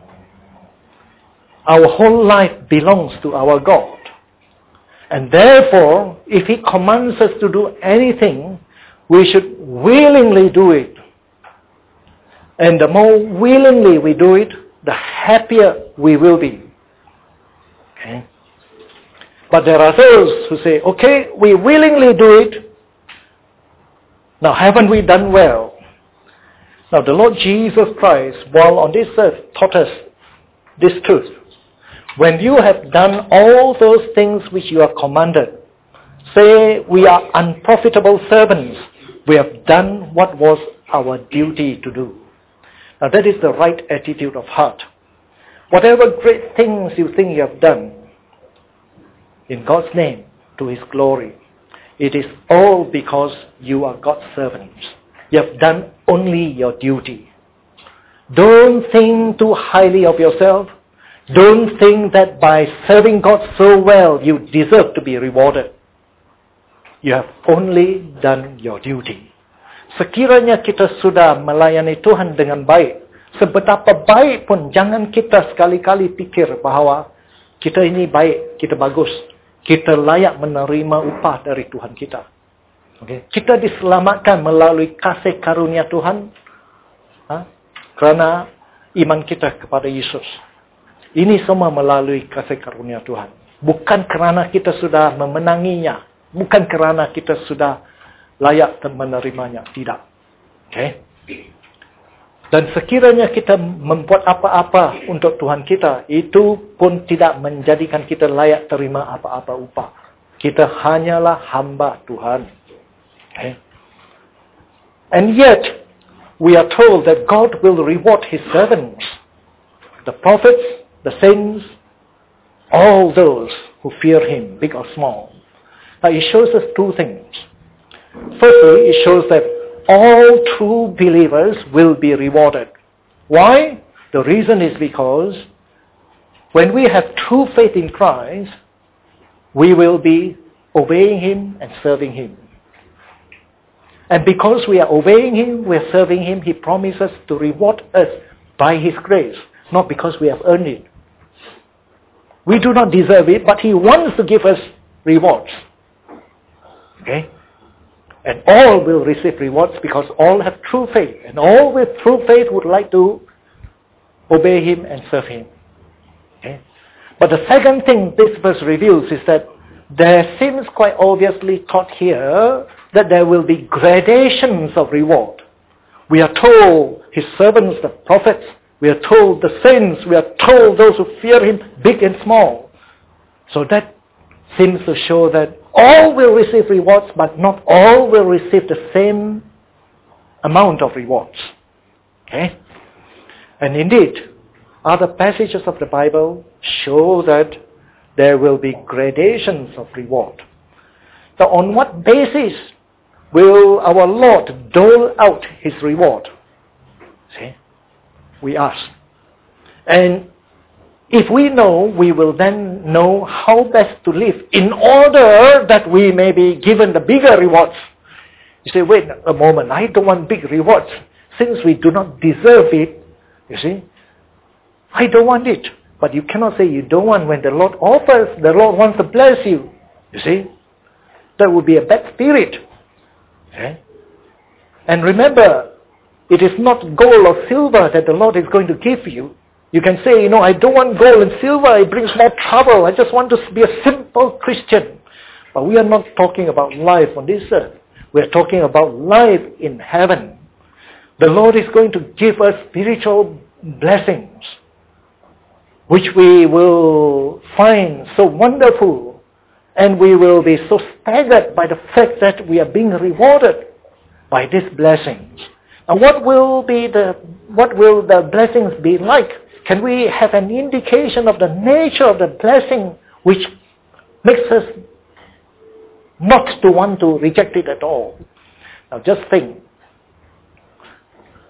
Our whole life belongs to our God. And therefore, if He commands us to do anything, we should willingly do it. And the more willingly we do it, the happier we will be. Okay? But there are those who say, okay, we willingly do it. Now, haven't we done well? Now, the Lord Jesus Christ, while on this earth, taught us this truth. When you have done all those things which you are commanded, say we are unprofitable servants, we have done what was our duty to do. Now, that is the right attitude of heart. Whatever great things you think you have done, in God's name, to His glory, it is all because you are God's servants. You have done only your duty. Don't think too highly of yourself. Don't think that by serving God so well, you deserve to be rewarded. You have only done your duty. Sekiranya kita sudah melayani Tuhan dengan baik, sebetapa baik pun jangan kita sekali-kali pikir bahawa kita ini baik, kita bagus. Kita layak menerima upah dari Tuhan kita. Okay. Kita diselamatkan melalui kasih karunia Tuhan kerana iman kita kepada Yesus. Ini semua melalui kasih karunia Tuhan. Bukan kerana kita sudah memenanginya. Bukan kerana kita sudah layak menerimanya. Tidak. Okay. Dan sekiranya kita membuat apa-apa untuk Tuhan kita, itu pun tidak menjadikan kita layak terima apa-apa upah. Kita hanyalah hamba Tuhan. Okay. And yet, we are told that God will reward His servants, the prophets, the saints, all those who fear Him, big or small. Now, it shows us two things. Firstly, it shows that all true believers will be rewarded. Why? The reason is because when we have true faith in Christ, we will be obeying Him and serving Him. And because we are obeying Him, we are serving Him, He promises to reward us by His grace, not because we have earned it. We do not deserve it, but He wants to give us rewards. Okay? And all will receive rewards because all have true faith. And all with true faith would like to obey Him and serve Him. Okay? But the second thing this verse reveals is that there seems quite obviously taught here that there will be gradations of reward. We are told His servants, the prophets, we are told the saints, we are told those who fear Him, big and small. So that seems to show that all will receive rewards, but not all will receive the same amount of rewards. Okay? And indeed, other passages of the Bible show that there will be gradations of reward. So on what basis will our Lord dole out His reward? See? We ask. And if we know, we will then know how best to live in order that we may be given the bigger rewards. You say, wait a moment, I don't want big rewards. Since we do not deserve it, you see, I don't want it. But you cannot say you don't want when the Lord offers, the Lord wants to bless you. You see, that would be a bad spirit. Okay? And remember, it is not gold or silver that the Lord is going to give you. You can say, I don't want gold and silver, it brings more trouble. I just want to be a simple Christian. But we are not talking about life on this earth. We are talking about life in heaven. The Lord is going to give us spiritual blessings, which we will find so wonderful. And we will be so staggered by the fact that we are being rewarded by these blessings. And what will the blessings be like? Can we have an indication of the nature of the blessing which makes us not to want to reject it at all? Now just think.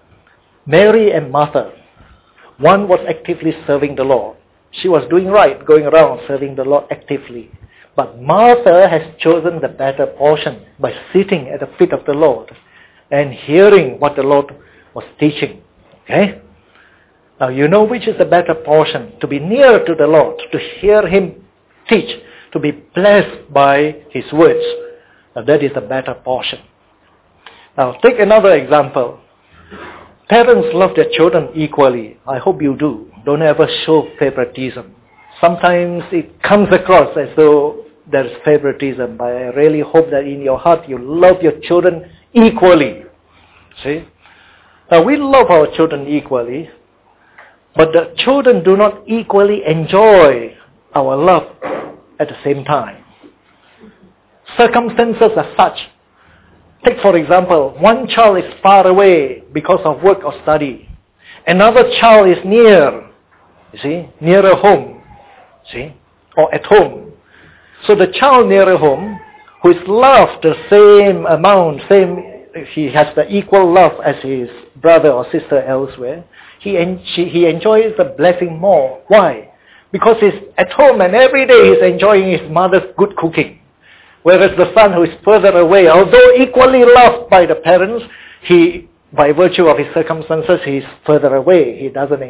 Mary and Martha. One was actively serving the Lord. She was doing right, going around serving the Lord actively. But Martha has chosen the better portion by sitting at the feet of the Lord and hearing what the Lord was teaching. Okay? Now you know which is the better portion, to be near to the Lord, to hear Him teach, to be blessed by His words. Now that is the better portion. Now take another example. Parents love their children equally. I hope you do. Don't ever show favoritism. Sometimes it comes across as though there is favoritism, but I really hope that in your heart you love your children equally. See? Now we love our children equally, but the children do not equally enjoy our love at the same time. Circumstances are such. Take for example, one child is far away because of work or study. Another child is near, you see, nearer home, see, or at home. So the child nearer home, who is loved the same amount, he has the equal love as his brother or sister elsewhere, he enjoys the blessing more. Why? Because he's at home and every day he's enjoying his mother's good cooking. Whereas the son who is further away, although equally loved by the parents, by virtue of his circumstances, he is further away. He doesn't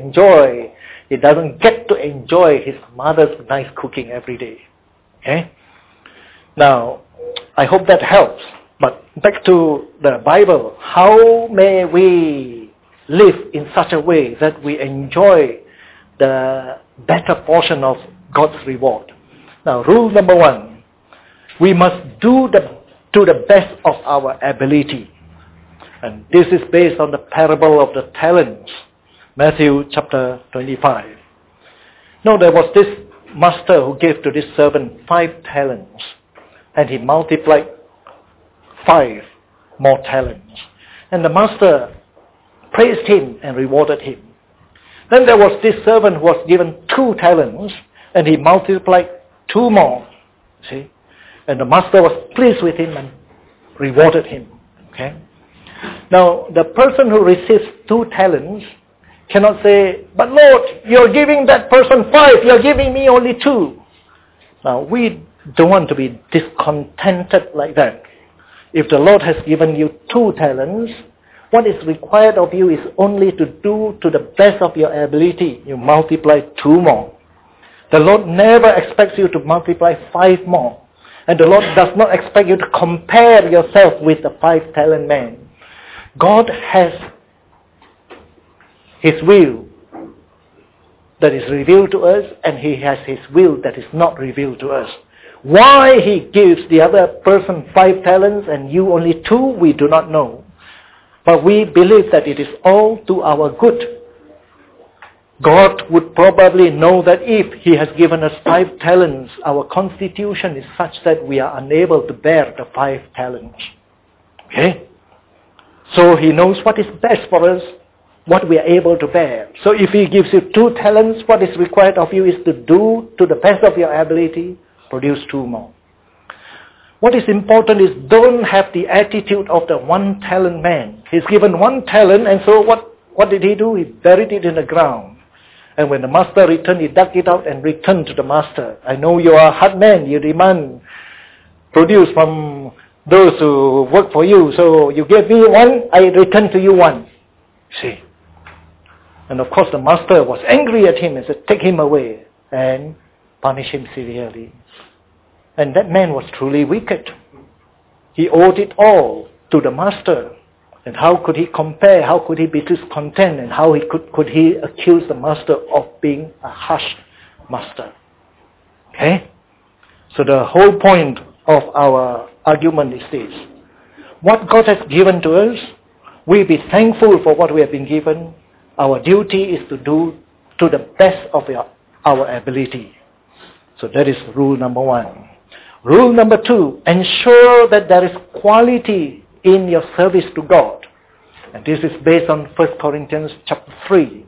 get to enjoy his mother's nice cooking every day. Okay? Now, I hope that helps. But back to the Bible, how may we live in such a way that we enjoy the better portion of God's reward? Now, rule number 1. We must do to the best of our ability. And this is based on the parable of the talents, Matthew chapter 25. Now there was this master who gave to this servant 5 talents, and he multiplied 5 more talents. And the master praised him and rewarded him. Then there was this servant who was given 2 talents, and he multiplied 2 more. See? And the master was pleased with him and rewarded him. Okay? Now, the person who receives 2 talents cannot say, but Lord, you're giving that person 5, you're giving me only 2. Now, we don't want to be discontented like that. If the Lord has given you 2 talents, what is required of you is only to do to the best of your ability. You multiply 2 more. The Lord never expects you to multiply 5 more. And the Lord does not expect you to compare yourself with the 5-talent man. God has His will that is revealed to us, and He has His will that is not revealed to us. Why He gives the other person 5 talents and you only 2, we do not know. But we believe that it is all to our good. God would probably know that if He has given us 5 talents, our constitution is such that we are unable to bear the 5 talents. Okay? So He knows what is best for us, what we are able to bear. So if He gives you 2 talents, what is required of you is to do to the best of your ability, produce 2 more. What is important is don't have the attitude of the 1-talent man. He's given 1 talent, and so what did he do? He buried it in the ground. And when the master returned, he dug it out and returned to the master. I know you are a hard man. You demand produce from those who work for you. So you gave me 1, I return to you 1. See? And of course the master was angry at him and said, take him away and punish him severely. And that man was truly wicked. He owed it all to the master. And how could he compare? How could he be discontent? And how could he accuse the master of being a harsh master? Okay? So the whole point of our argument is this. What God has given to us, we be thankful for what we have been given. Our duty is to do to the best of our ability. So that is rule number 1. Rule number 2, ensure that there is quality in your service to God. And this is based on 1 Corinthians chapter 3.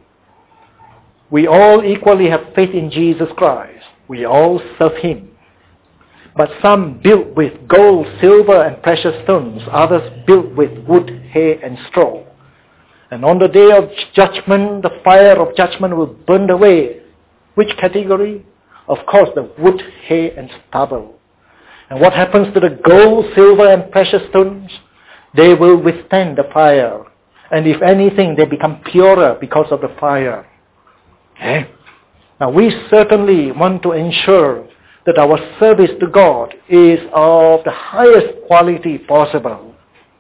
We all equally have faith in Jesus Christ. We all serve Him. But some build with gold, silver, and precious stones. Others build with wood, hay, and straw. And on the day of judgment, the fire of judgment will burn away. Which category? Of course, the wood, hay, and stubble. And what happens to the gold, silver, and precious stones? They will withstand the fire. And if anything, they become purer because of the fire. Okay? Now, we certainly want to ensure that our service to God is of the highest quality possible.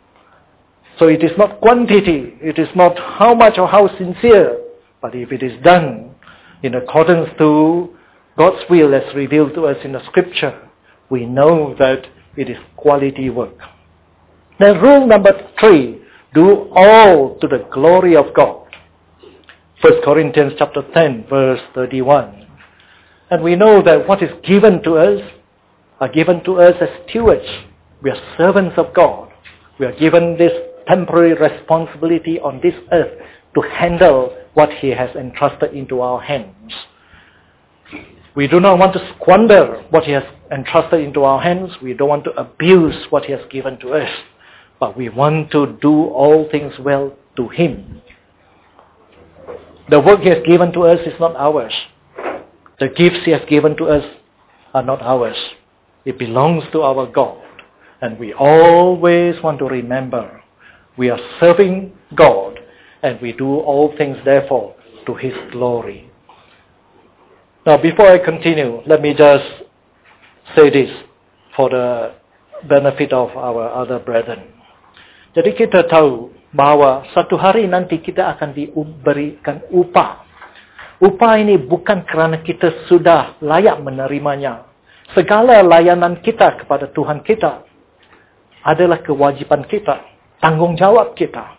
So it is not quantity, it is not how much or how sincere, but if it is done in accordance to God's will as revealed to us in the scripture, we know that it is quality work. Then rule number 3, do all to the glory of God. 1 Corinthians chapter 10, verse 31. And we know that what is given to us are given to us as stewards. We are servants of God. We are given this temporary responsibility on this earth to handle what He has entrusted into our hands. We do not want to squander what He has entrusted into our hands. We don't want to abuse what He has given to us. But we want to do all things well to Him. The work He has given to us is not ours. The gifts He has given to us are not ours. It belongs to our God. And we always want to remember we are serving God, and we do all things, therefore, to His glory. Now, before I continue, let me just say this for the benefit of our other brethren. Jadi kita tahu bahwa satu hari nanti kita akan diberikan upah. Upah ini bukan kerana kita sudah layak menerimanya. Segala layanan kita kepada Tuhan kita adalah kewajiban kita. Tanggungjawab kita.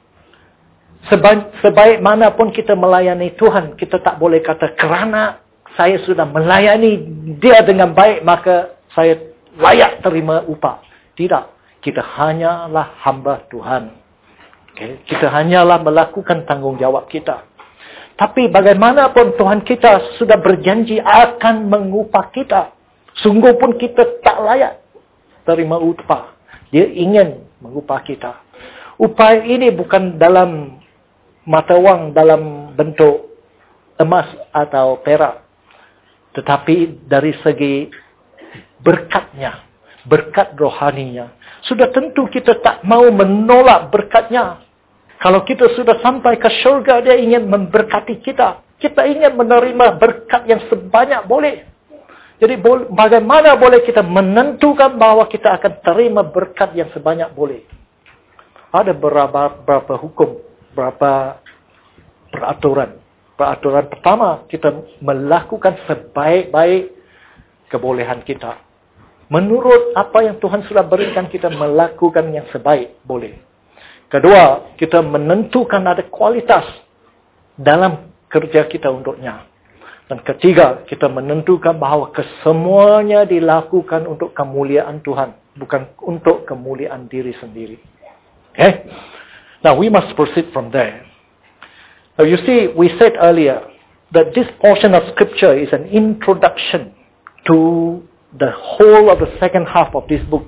Sebaik manapun kita melayani Tuhan, kita tak boleh kata kerana saya sudah melayani Dia dengan baik, maka saya layak terima upah. Tidak. Kita hanyalah hamba Tuhan. Okay? Kita hanyalah melakukan tanggungjawab kita. Tapi bagaimanapun Tuhan kita sudah berjanji akan mengupah kita. Sungguh pun kita tak layak terima upah. Dia ingin mengupah kita. Upah ini bukan dalam mata wang, dalam bentuk emas atau perak. Tetapi dari segi berkatnya, berkat rohaninya. Sudah tentu kita tak mau menolak berkatnya. Kalau kita sudah sampai ke syurga, Dia ingin memberkati kita. Kita ingin menerima berkat yang sebanyak boleh. Jadi bagaimana boleh kita menentukan bahawa kita akan terima berkat yang sebanyak boleh? Ada berapa hukum, berapa peraturan. Peraturan pertama, kita melakukan sebaik-baik kebolehan kita. Menurut apa yang Tuhan sudah berikan, kita melakukan yang sebaik boleh. Kedua, kita menentukan ada kualitas dalam kerja kita untuknya. Dan ketiga, kita menentukan bahawa kesemuanya dilakukan untuk kemuliaan Tuhan, bukan untuk kemuliaan diri sendiri. Okay? Now we must proceed from there. Now you see, we said earlier that this portion of scripture is an introduction to the whole of the second half of this book.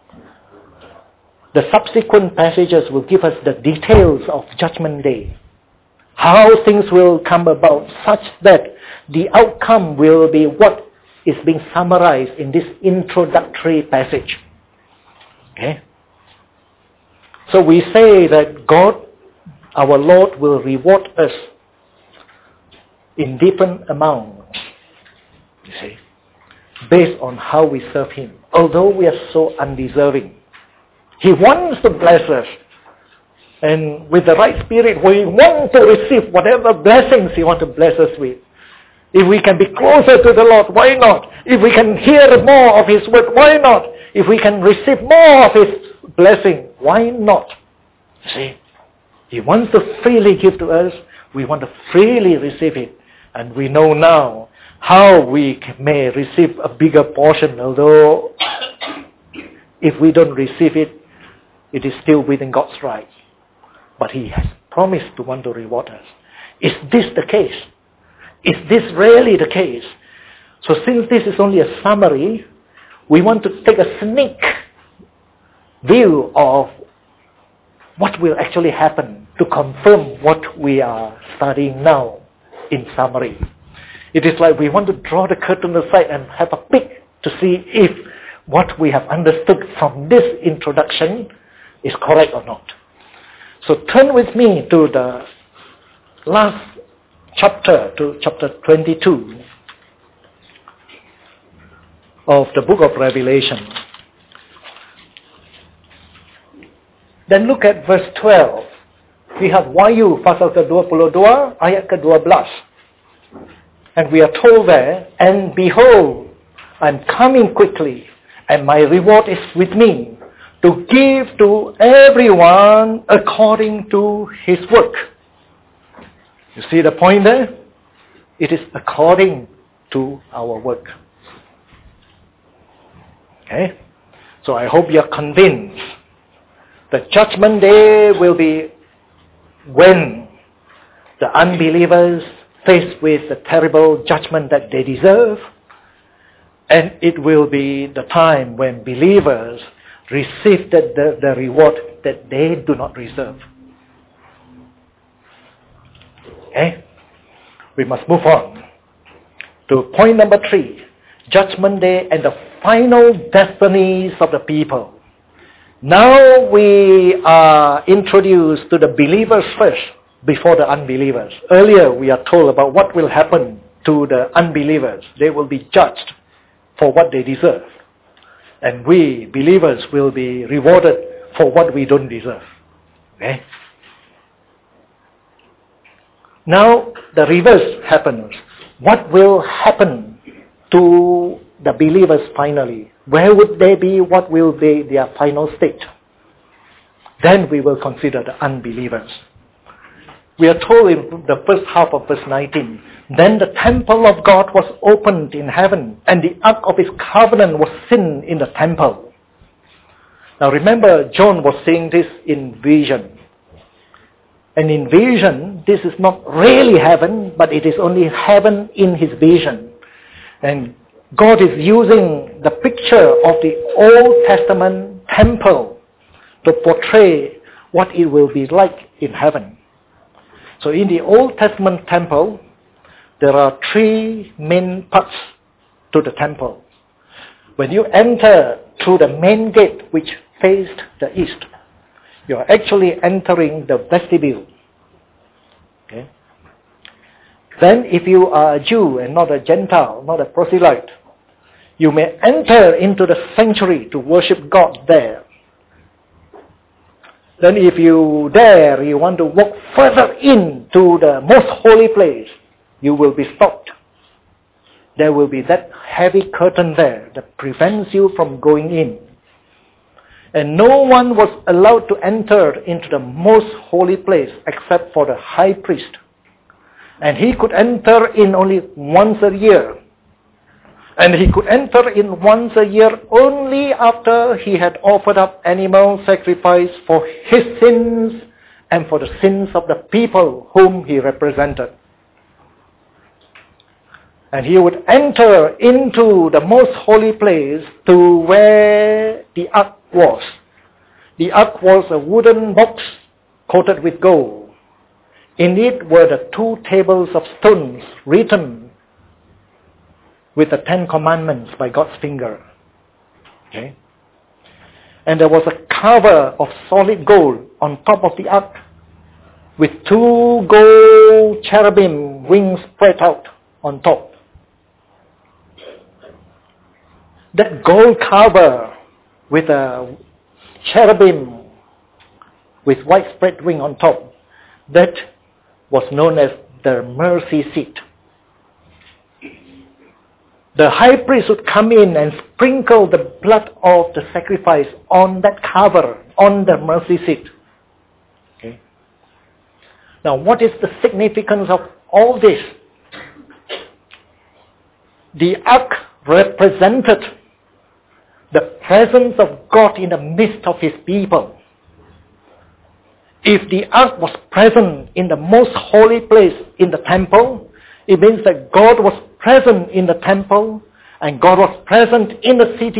The subsequent passages will give us the details of Judgment Day. How things will come about such that the outcome will be what is being summarized in this introductory passage. Okay? So we say that God, our Lord, will reward us in different amounts, you see, based on how we serve Him. Although we are so undeserving, He wants to bless us. And with the right spirit, we want to receive whatever blessings He wants to bless us with. If we can be closer to the Lord, why not? If we can hear more of His word, why not? If we can receive more of His blessing, why not? See, He wants to freely give to us. We want to freely receive it. And we know now how we may receive a bigger portion, although if we don't receive it, it is still within God's right. But He has promised to want to reward us. Is this the case? Is this really the case? So since this is only a summary, we want to take a sneak view of what will actually happen to confirm what we are studying now in summary. It is like we want to draw the curtain aside and have a peek to see if what we have understood from this introduction is correct or not. So turn with me to the last chapter, to chapter 22 of the book of Revelation. Then look at verse 12. We have Wahyu pasal ke-22 ayat ke-12. And we are told there, and behold, I'm coming quickly, and my reward is with me, to give to everyone according to his work. You see the point there? It is according to our work. Okay? So I hope you're convinced that Judgment Day will be when the unbelievers faced with the terrible judgment that they deserve, and it will be the time when believers receive the reward that they do not deserve. Okay? We must move on to point number 3, Judgment Day and the final destinies of the people. Now we are introduced to the believers first before the unbelievers. Earlier we are told about what will happen to the unbelievers. They will be judged for what they deserve. And we, believers, will be rewarded for what we don't deserve. Okay? Now the reverse happens. What will happen to the believers finally? Where would they be? What will be their final state? Then we will consider the unbelievers. We are told in the first half of verse 19, then the temple of God was opened in heaven, and the ark of his covenant was seen in the temple. Now remember, John was seeing this in vision. And in vision, this is not really heaven, but it is only heaven in his vision. And God is using the picture of the Old Testament temple to portray what it will be like in heaven. So in the Old Testament temple, there are 3 main parts to the temple. When you enter through the main gate which faced the east, you are actually entering the vestibule. Okay? Then if you are a Jew and not a Gentile, not a proselyte, you may enter into the sanctuary to worship God there. Then if you want to walk further into the most holy place, you will be stopped. There will be that heavy curtain there that prevents you from going in. And no one was allowed to enter into the most holy place except for the high priest. And he could enter in only once a year. And he could enter in once a year only after he had offered up animal sacrifice for his sins and for the sins of the people whom he represented. And he would enter into the most holy place to where the ark was. The ark was a wooden box coated with gold. In it were the 2 tables of stones written with the 10 commandments by God's finger. Okay? And there was a cover of solid gold on top of the ark with 2 gold cherubim wings spread out on top. That gold cover with a cherubim with white spread wing on top, that was known as the mercy seat. The high priest would come in and sprinkle the blood of the sacrifice on that cover, on the mercy seat. Okay. Now what is the significance of all this? The ark represented the presence of God in the midst of his people. If the ark was present in the most holy place in the temple, it means that God was present in the temple, and God was present in the city of Jerusalem, God was present in the nation of Israel.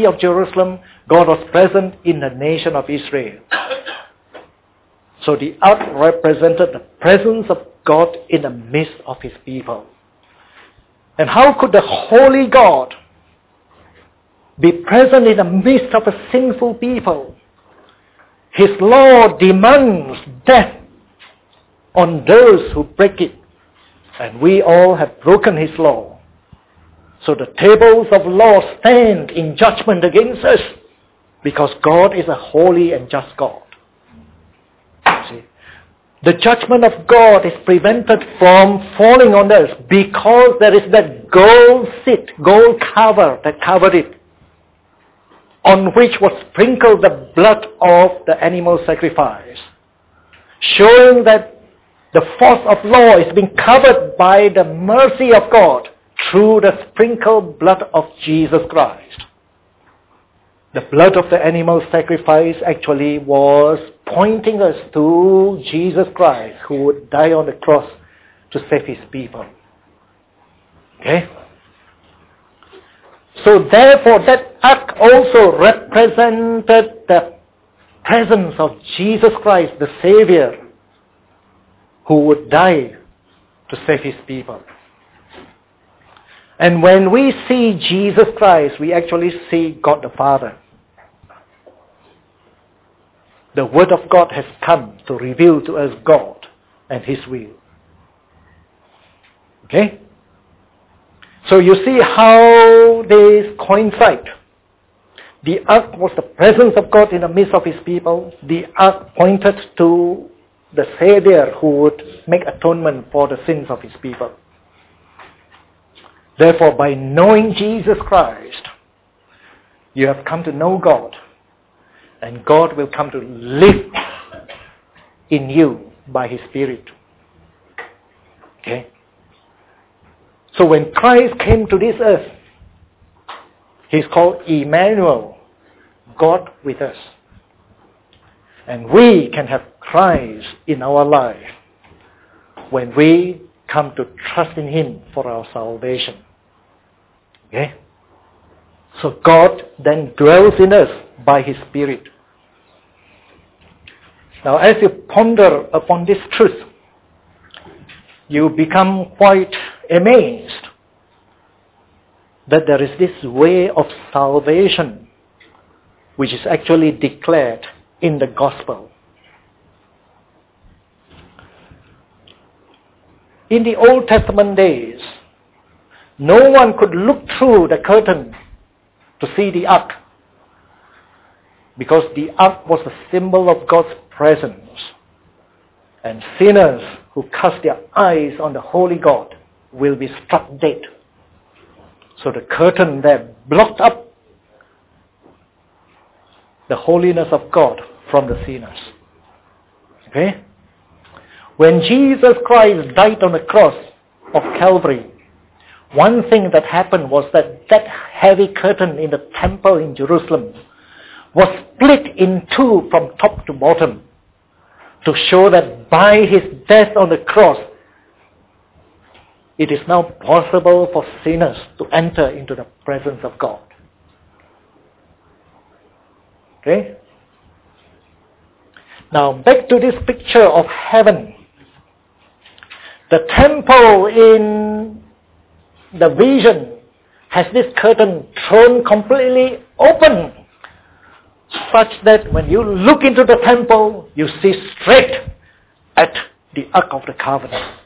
So the ark represented the presence of God in the midst of his people. And how could the holy God be present in the midst of a sinful people? His law demands death on those who break it. And we all have broken his law. So the tables of law stand in judgment against us because God is a holy and just God. See? The judgment of God is prevented from falling on us because there is that gold seat, gold cover that covered it, on which was sprinkled the blood of the animal sacrifice, showing that the force of law is being covered by the mercy of God through the sprinkled blood of Jesus Christ. The blood of the animal sacrifice actually was pointing us to Jesus Christ, who would die on the cross to save his people. Okay? So therefore that ark also represented the presence of Jesus Christ, the Savior, who would die to save his people. And when we see Jesus Christ, we actually see God the Father. The Word of God has come to reveal to us God and his will. Okay? So you see how they coincide. The ark was the presence of God in the midst of his people. The ark pointed to the Savior who would make atonement for the sins of his people. Therefore, by knowing Jesus Christ, you have come to know God. And God will come to live in you by his Spirit. Okay? So when Christ came to this earth, he's called Emmanuel, God with us. And we can have Christ in our life when we come to trust in him for our salvation. Okay? So God then dwells in us by his Spirit. Now as you ponder upon this truth, you become quite amazed that there is this way of salvation which is actually declared in the gospel. In the Old Testament days, no one could look through the curtain to see the ark, because the ark was a symbol of God's presence. And sinners who cast their eyes on the holy God will be struck dead. So the curtain there blocked up the holiness of God from the sinners. Okay? When Jesus Christ died on the cross of Calvary, one thing that happened was that heavy curtain in the temple in Jerusalem was split in two from top to bottom to show that by his death on the cross, it is now possible for sinners to enter into the presence of God. Okay? Now back to this picture of heaven. The temple in the vision has this curtain thrown completely open, such that when you look into the temple, you see straight at the Ark of the Covenant.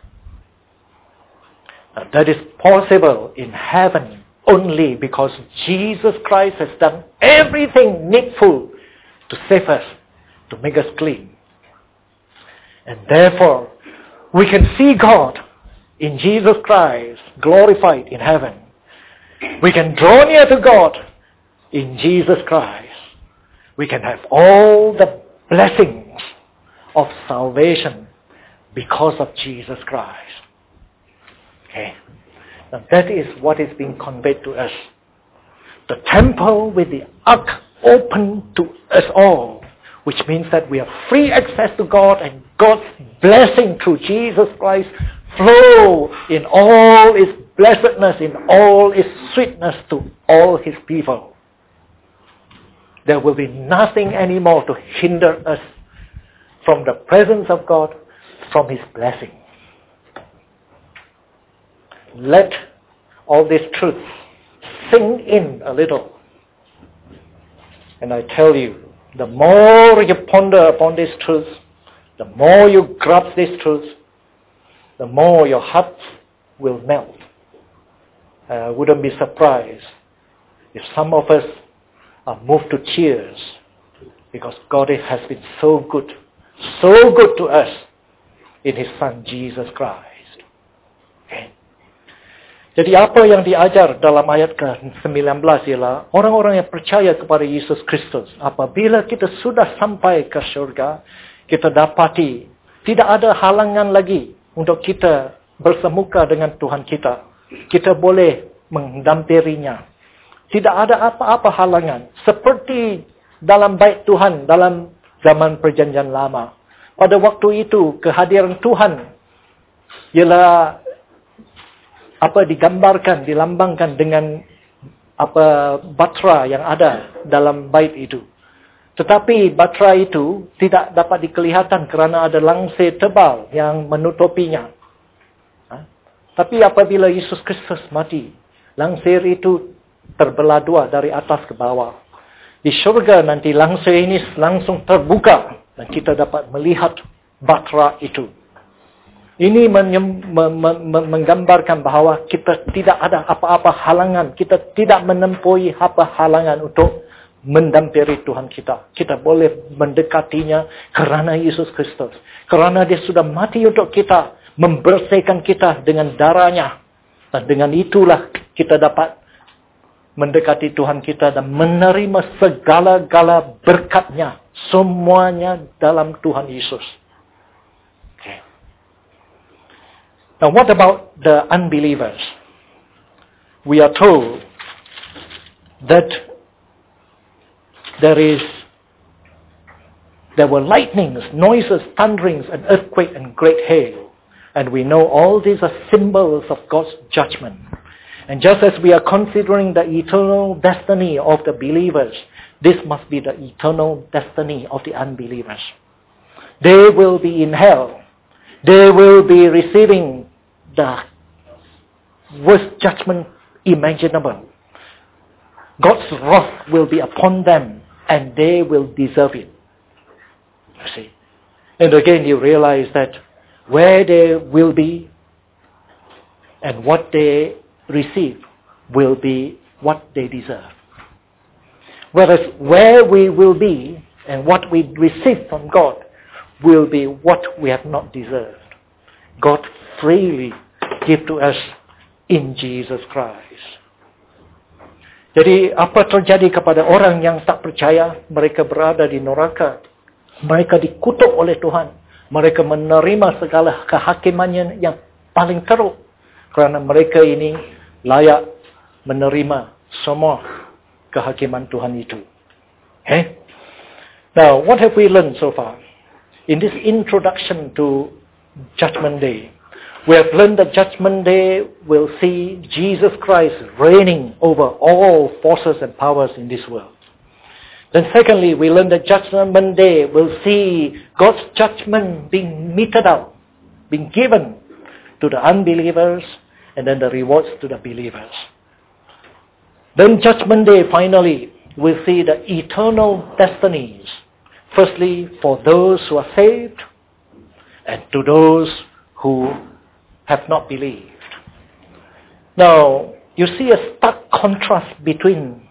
Now, that is possible in heaven only because Jesus Christ has done everything needful to save us, to make us clean. And therefore, we can see God in Jesus Christ glorified in heaven. We can draw near to God in Jesus Christ. We can have all the blessings of salvation because of Jesus Christ. Okay. Now that is what is being conveyed to us. The temple with the ark open to us all, which means that we have free access to God, and God's blessing through Jesus Christ flow in all its blessedness, in all its sweetness to all his people. There will be nothing anymore to hinder us from the presence of God, from His blessing. Let all this truth sink in a little. And I tell you, the more you ponder upon these truths, the more you grasp these truths, the more your heart will melt. I wouldn't be surprised if some of us are moved to tears because God has been so good to us in His Son Jesus Christ. Okay. Jadi apa yang diajar dalam ayat ke-19 ialah orang-orang yang percaya kepada Yesus Kristus. Apabila kita sudah sampai ke syurga, kita dapati tidak ada halangan lagi untuk kita bersemuka dengan Tuhan kita. Kita boleh mendampirinya. Tidak ada apa-apa halangan. Seperti dalam bait Tuhan, dalam zaman perjanjian lama. Pada waktu itu, kehadiran Tuhan ialah digambarkan, dilambangkan dengan batra yang ada dalam bait itu. Tetapi batra itu tidak dapat dikelihatan kerana ada langsir tebal yang menutupinya. Tapi apabila Yesus Kristus mati, langsir itu terbelah dua dari atas ke bawah. Di syurga nanti langsir ini langsung terbuka dan kita dapat melihat batra itu. Ini menggambarkan bahawa kita tidak ada apa-apa halangan. Kita tidak menempuhi apa halangan untuk mendampiri Tuhan kita. Kita boleh mendekatinya kerana Yesus Kristus. Kerana Dia sudah mati untuk kita. Membersihkan kita dengan darahnya. Dan dengan itulah kita dapat mendekati Tuhan kita dan menerima segala-gala berkatnya. Semuanya dalam Tuhan Yesus. Now what about the unbelievers? We are told that there were lightnings, noises, thunderings, and earthquake and great hail. And we know all these are symbols of God's judgment. And just as we are considering the eternal destiny of the believers, this must be the eternal destiny of the unbelievers. They will be in hell. They will be receiving the worst judgment imaginable. God's wrath will be upon them and they will deserve it. You see. And again you realize that where they will be and what they receive will be what they deserve. Whereas where we will be and what we receive from God will be what we have not deserved. God freely give to us in Jesus Christ. Jadi apa terjadi kepada orang yang tak percaya? Mereka berada di neraka. Mereka dikutuk oleh Tuhan. Mereka menerima segala kehakimannya yang paling teruk. Kerana mereka ini layak menerima semua kehakiman Tuhan itu. Okay? Now, what have we learned so far? In this introduction to Judgment Day, we have learned that Judgment Day will see Jesus Christ reigning over all forces and powers in this world. Then secondly, we learn that Judgment Day will see God's judgment being meted out, being given to the unbelievers, and then the rewards to the believers. Then Judgment Day, finally, we'll see the eternal destinies. Firstly, for those who are saved, and to those who have not believed. Now, you see a stark contrast between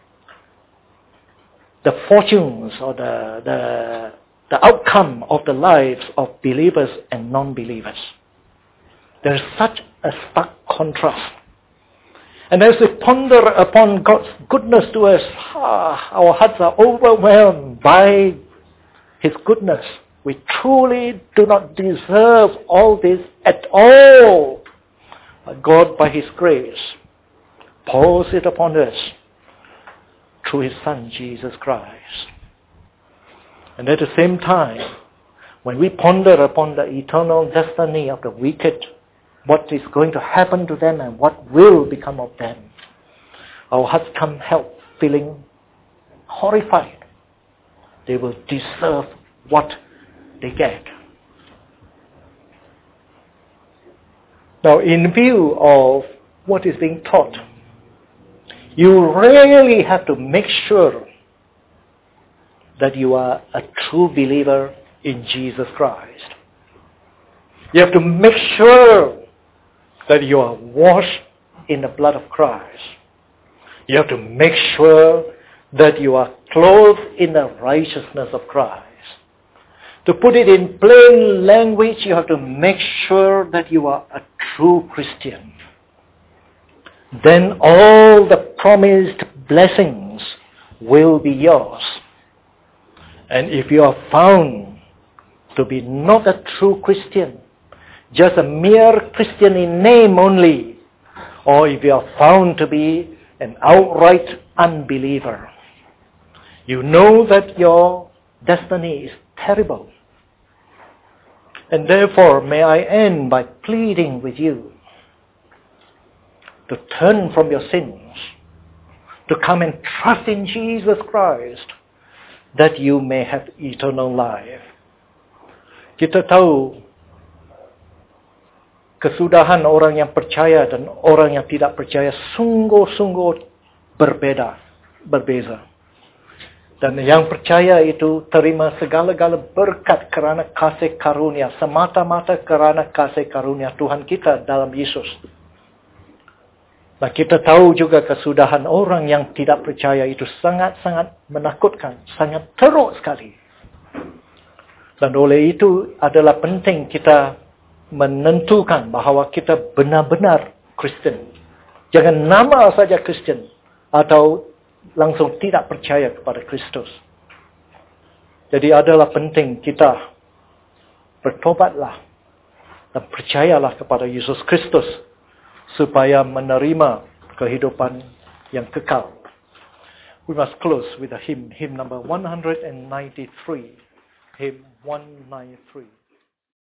the fortunes or the outcome of the lives of believers and non-believers. There is such a stark contrast. And as we ponder upon God's goodness to us, our hearts are overwhelmed by His goodness. We truly do not deserve all this at all. But God, by His grace, pours it upon us through His Son, Jesus Christ. And at the same time, when we ponder upon the eternal destiny of the wicked, what is going to happen to them and what will become of them, our hearts can't help feeling horrified. They will deserve what they get. Now, in view of what is being taught, you really have to make sure that you are a true believer in Jesus Christ. You have to make sure that you are washed in the blood of Christ. You have to make sure that you are clothed in the righteousness of Christ. To put it in plain language, you have to make sure that you are a true Christian. Then all the promised blessings will be yours. And if you are found to be not a true Christian, just a mere Christian in name only, or if you are found to be an outright unbeliever, you know that your destiny is terrible. And therefore, may I end by pleading with you to turn from your sins, to come and trust in Jesus Christ, that you may have eternal life. Kita tahu kesudahan orang yang percaya dan orang yang tidak percaya sungguh-sungguh berbeza. Dan yang percaya itu terima segala-gala berkat kerana kasih karunia, semata-mata kerana kasih karunia Tuhan kita dalam Yesus. Nah, kita tahu juga kesudahan orang yang tidak percaya itu sangat-sangat menakutkan, sangat teruk sekali. Dan oleh itu adalah penting kita menentukan bahawa kita benar-benar Kristen. Jangan nama saja Kristen atau langsung tidak percaya kepada Kristus. Jadi adalah penting kita bertobatlah dan percayalah kepada Yesus Kristus supaya menerima kehidupan yang kekal. We must close with a hymn number 193. Hymn 193.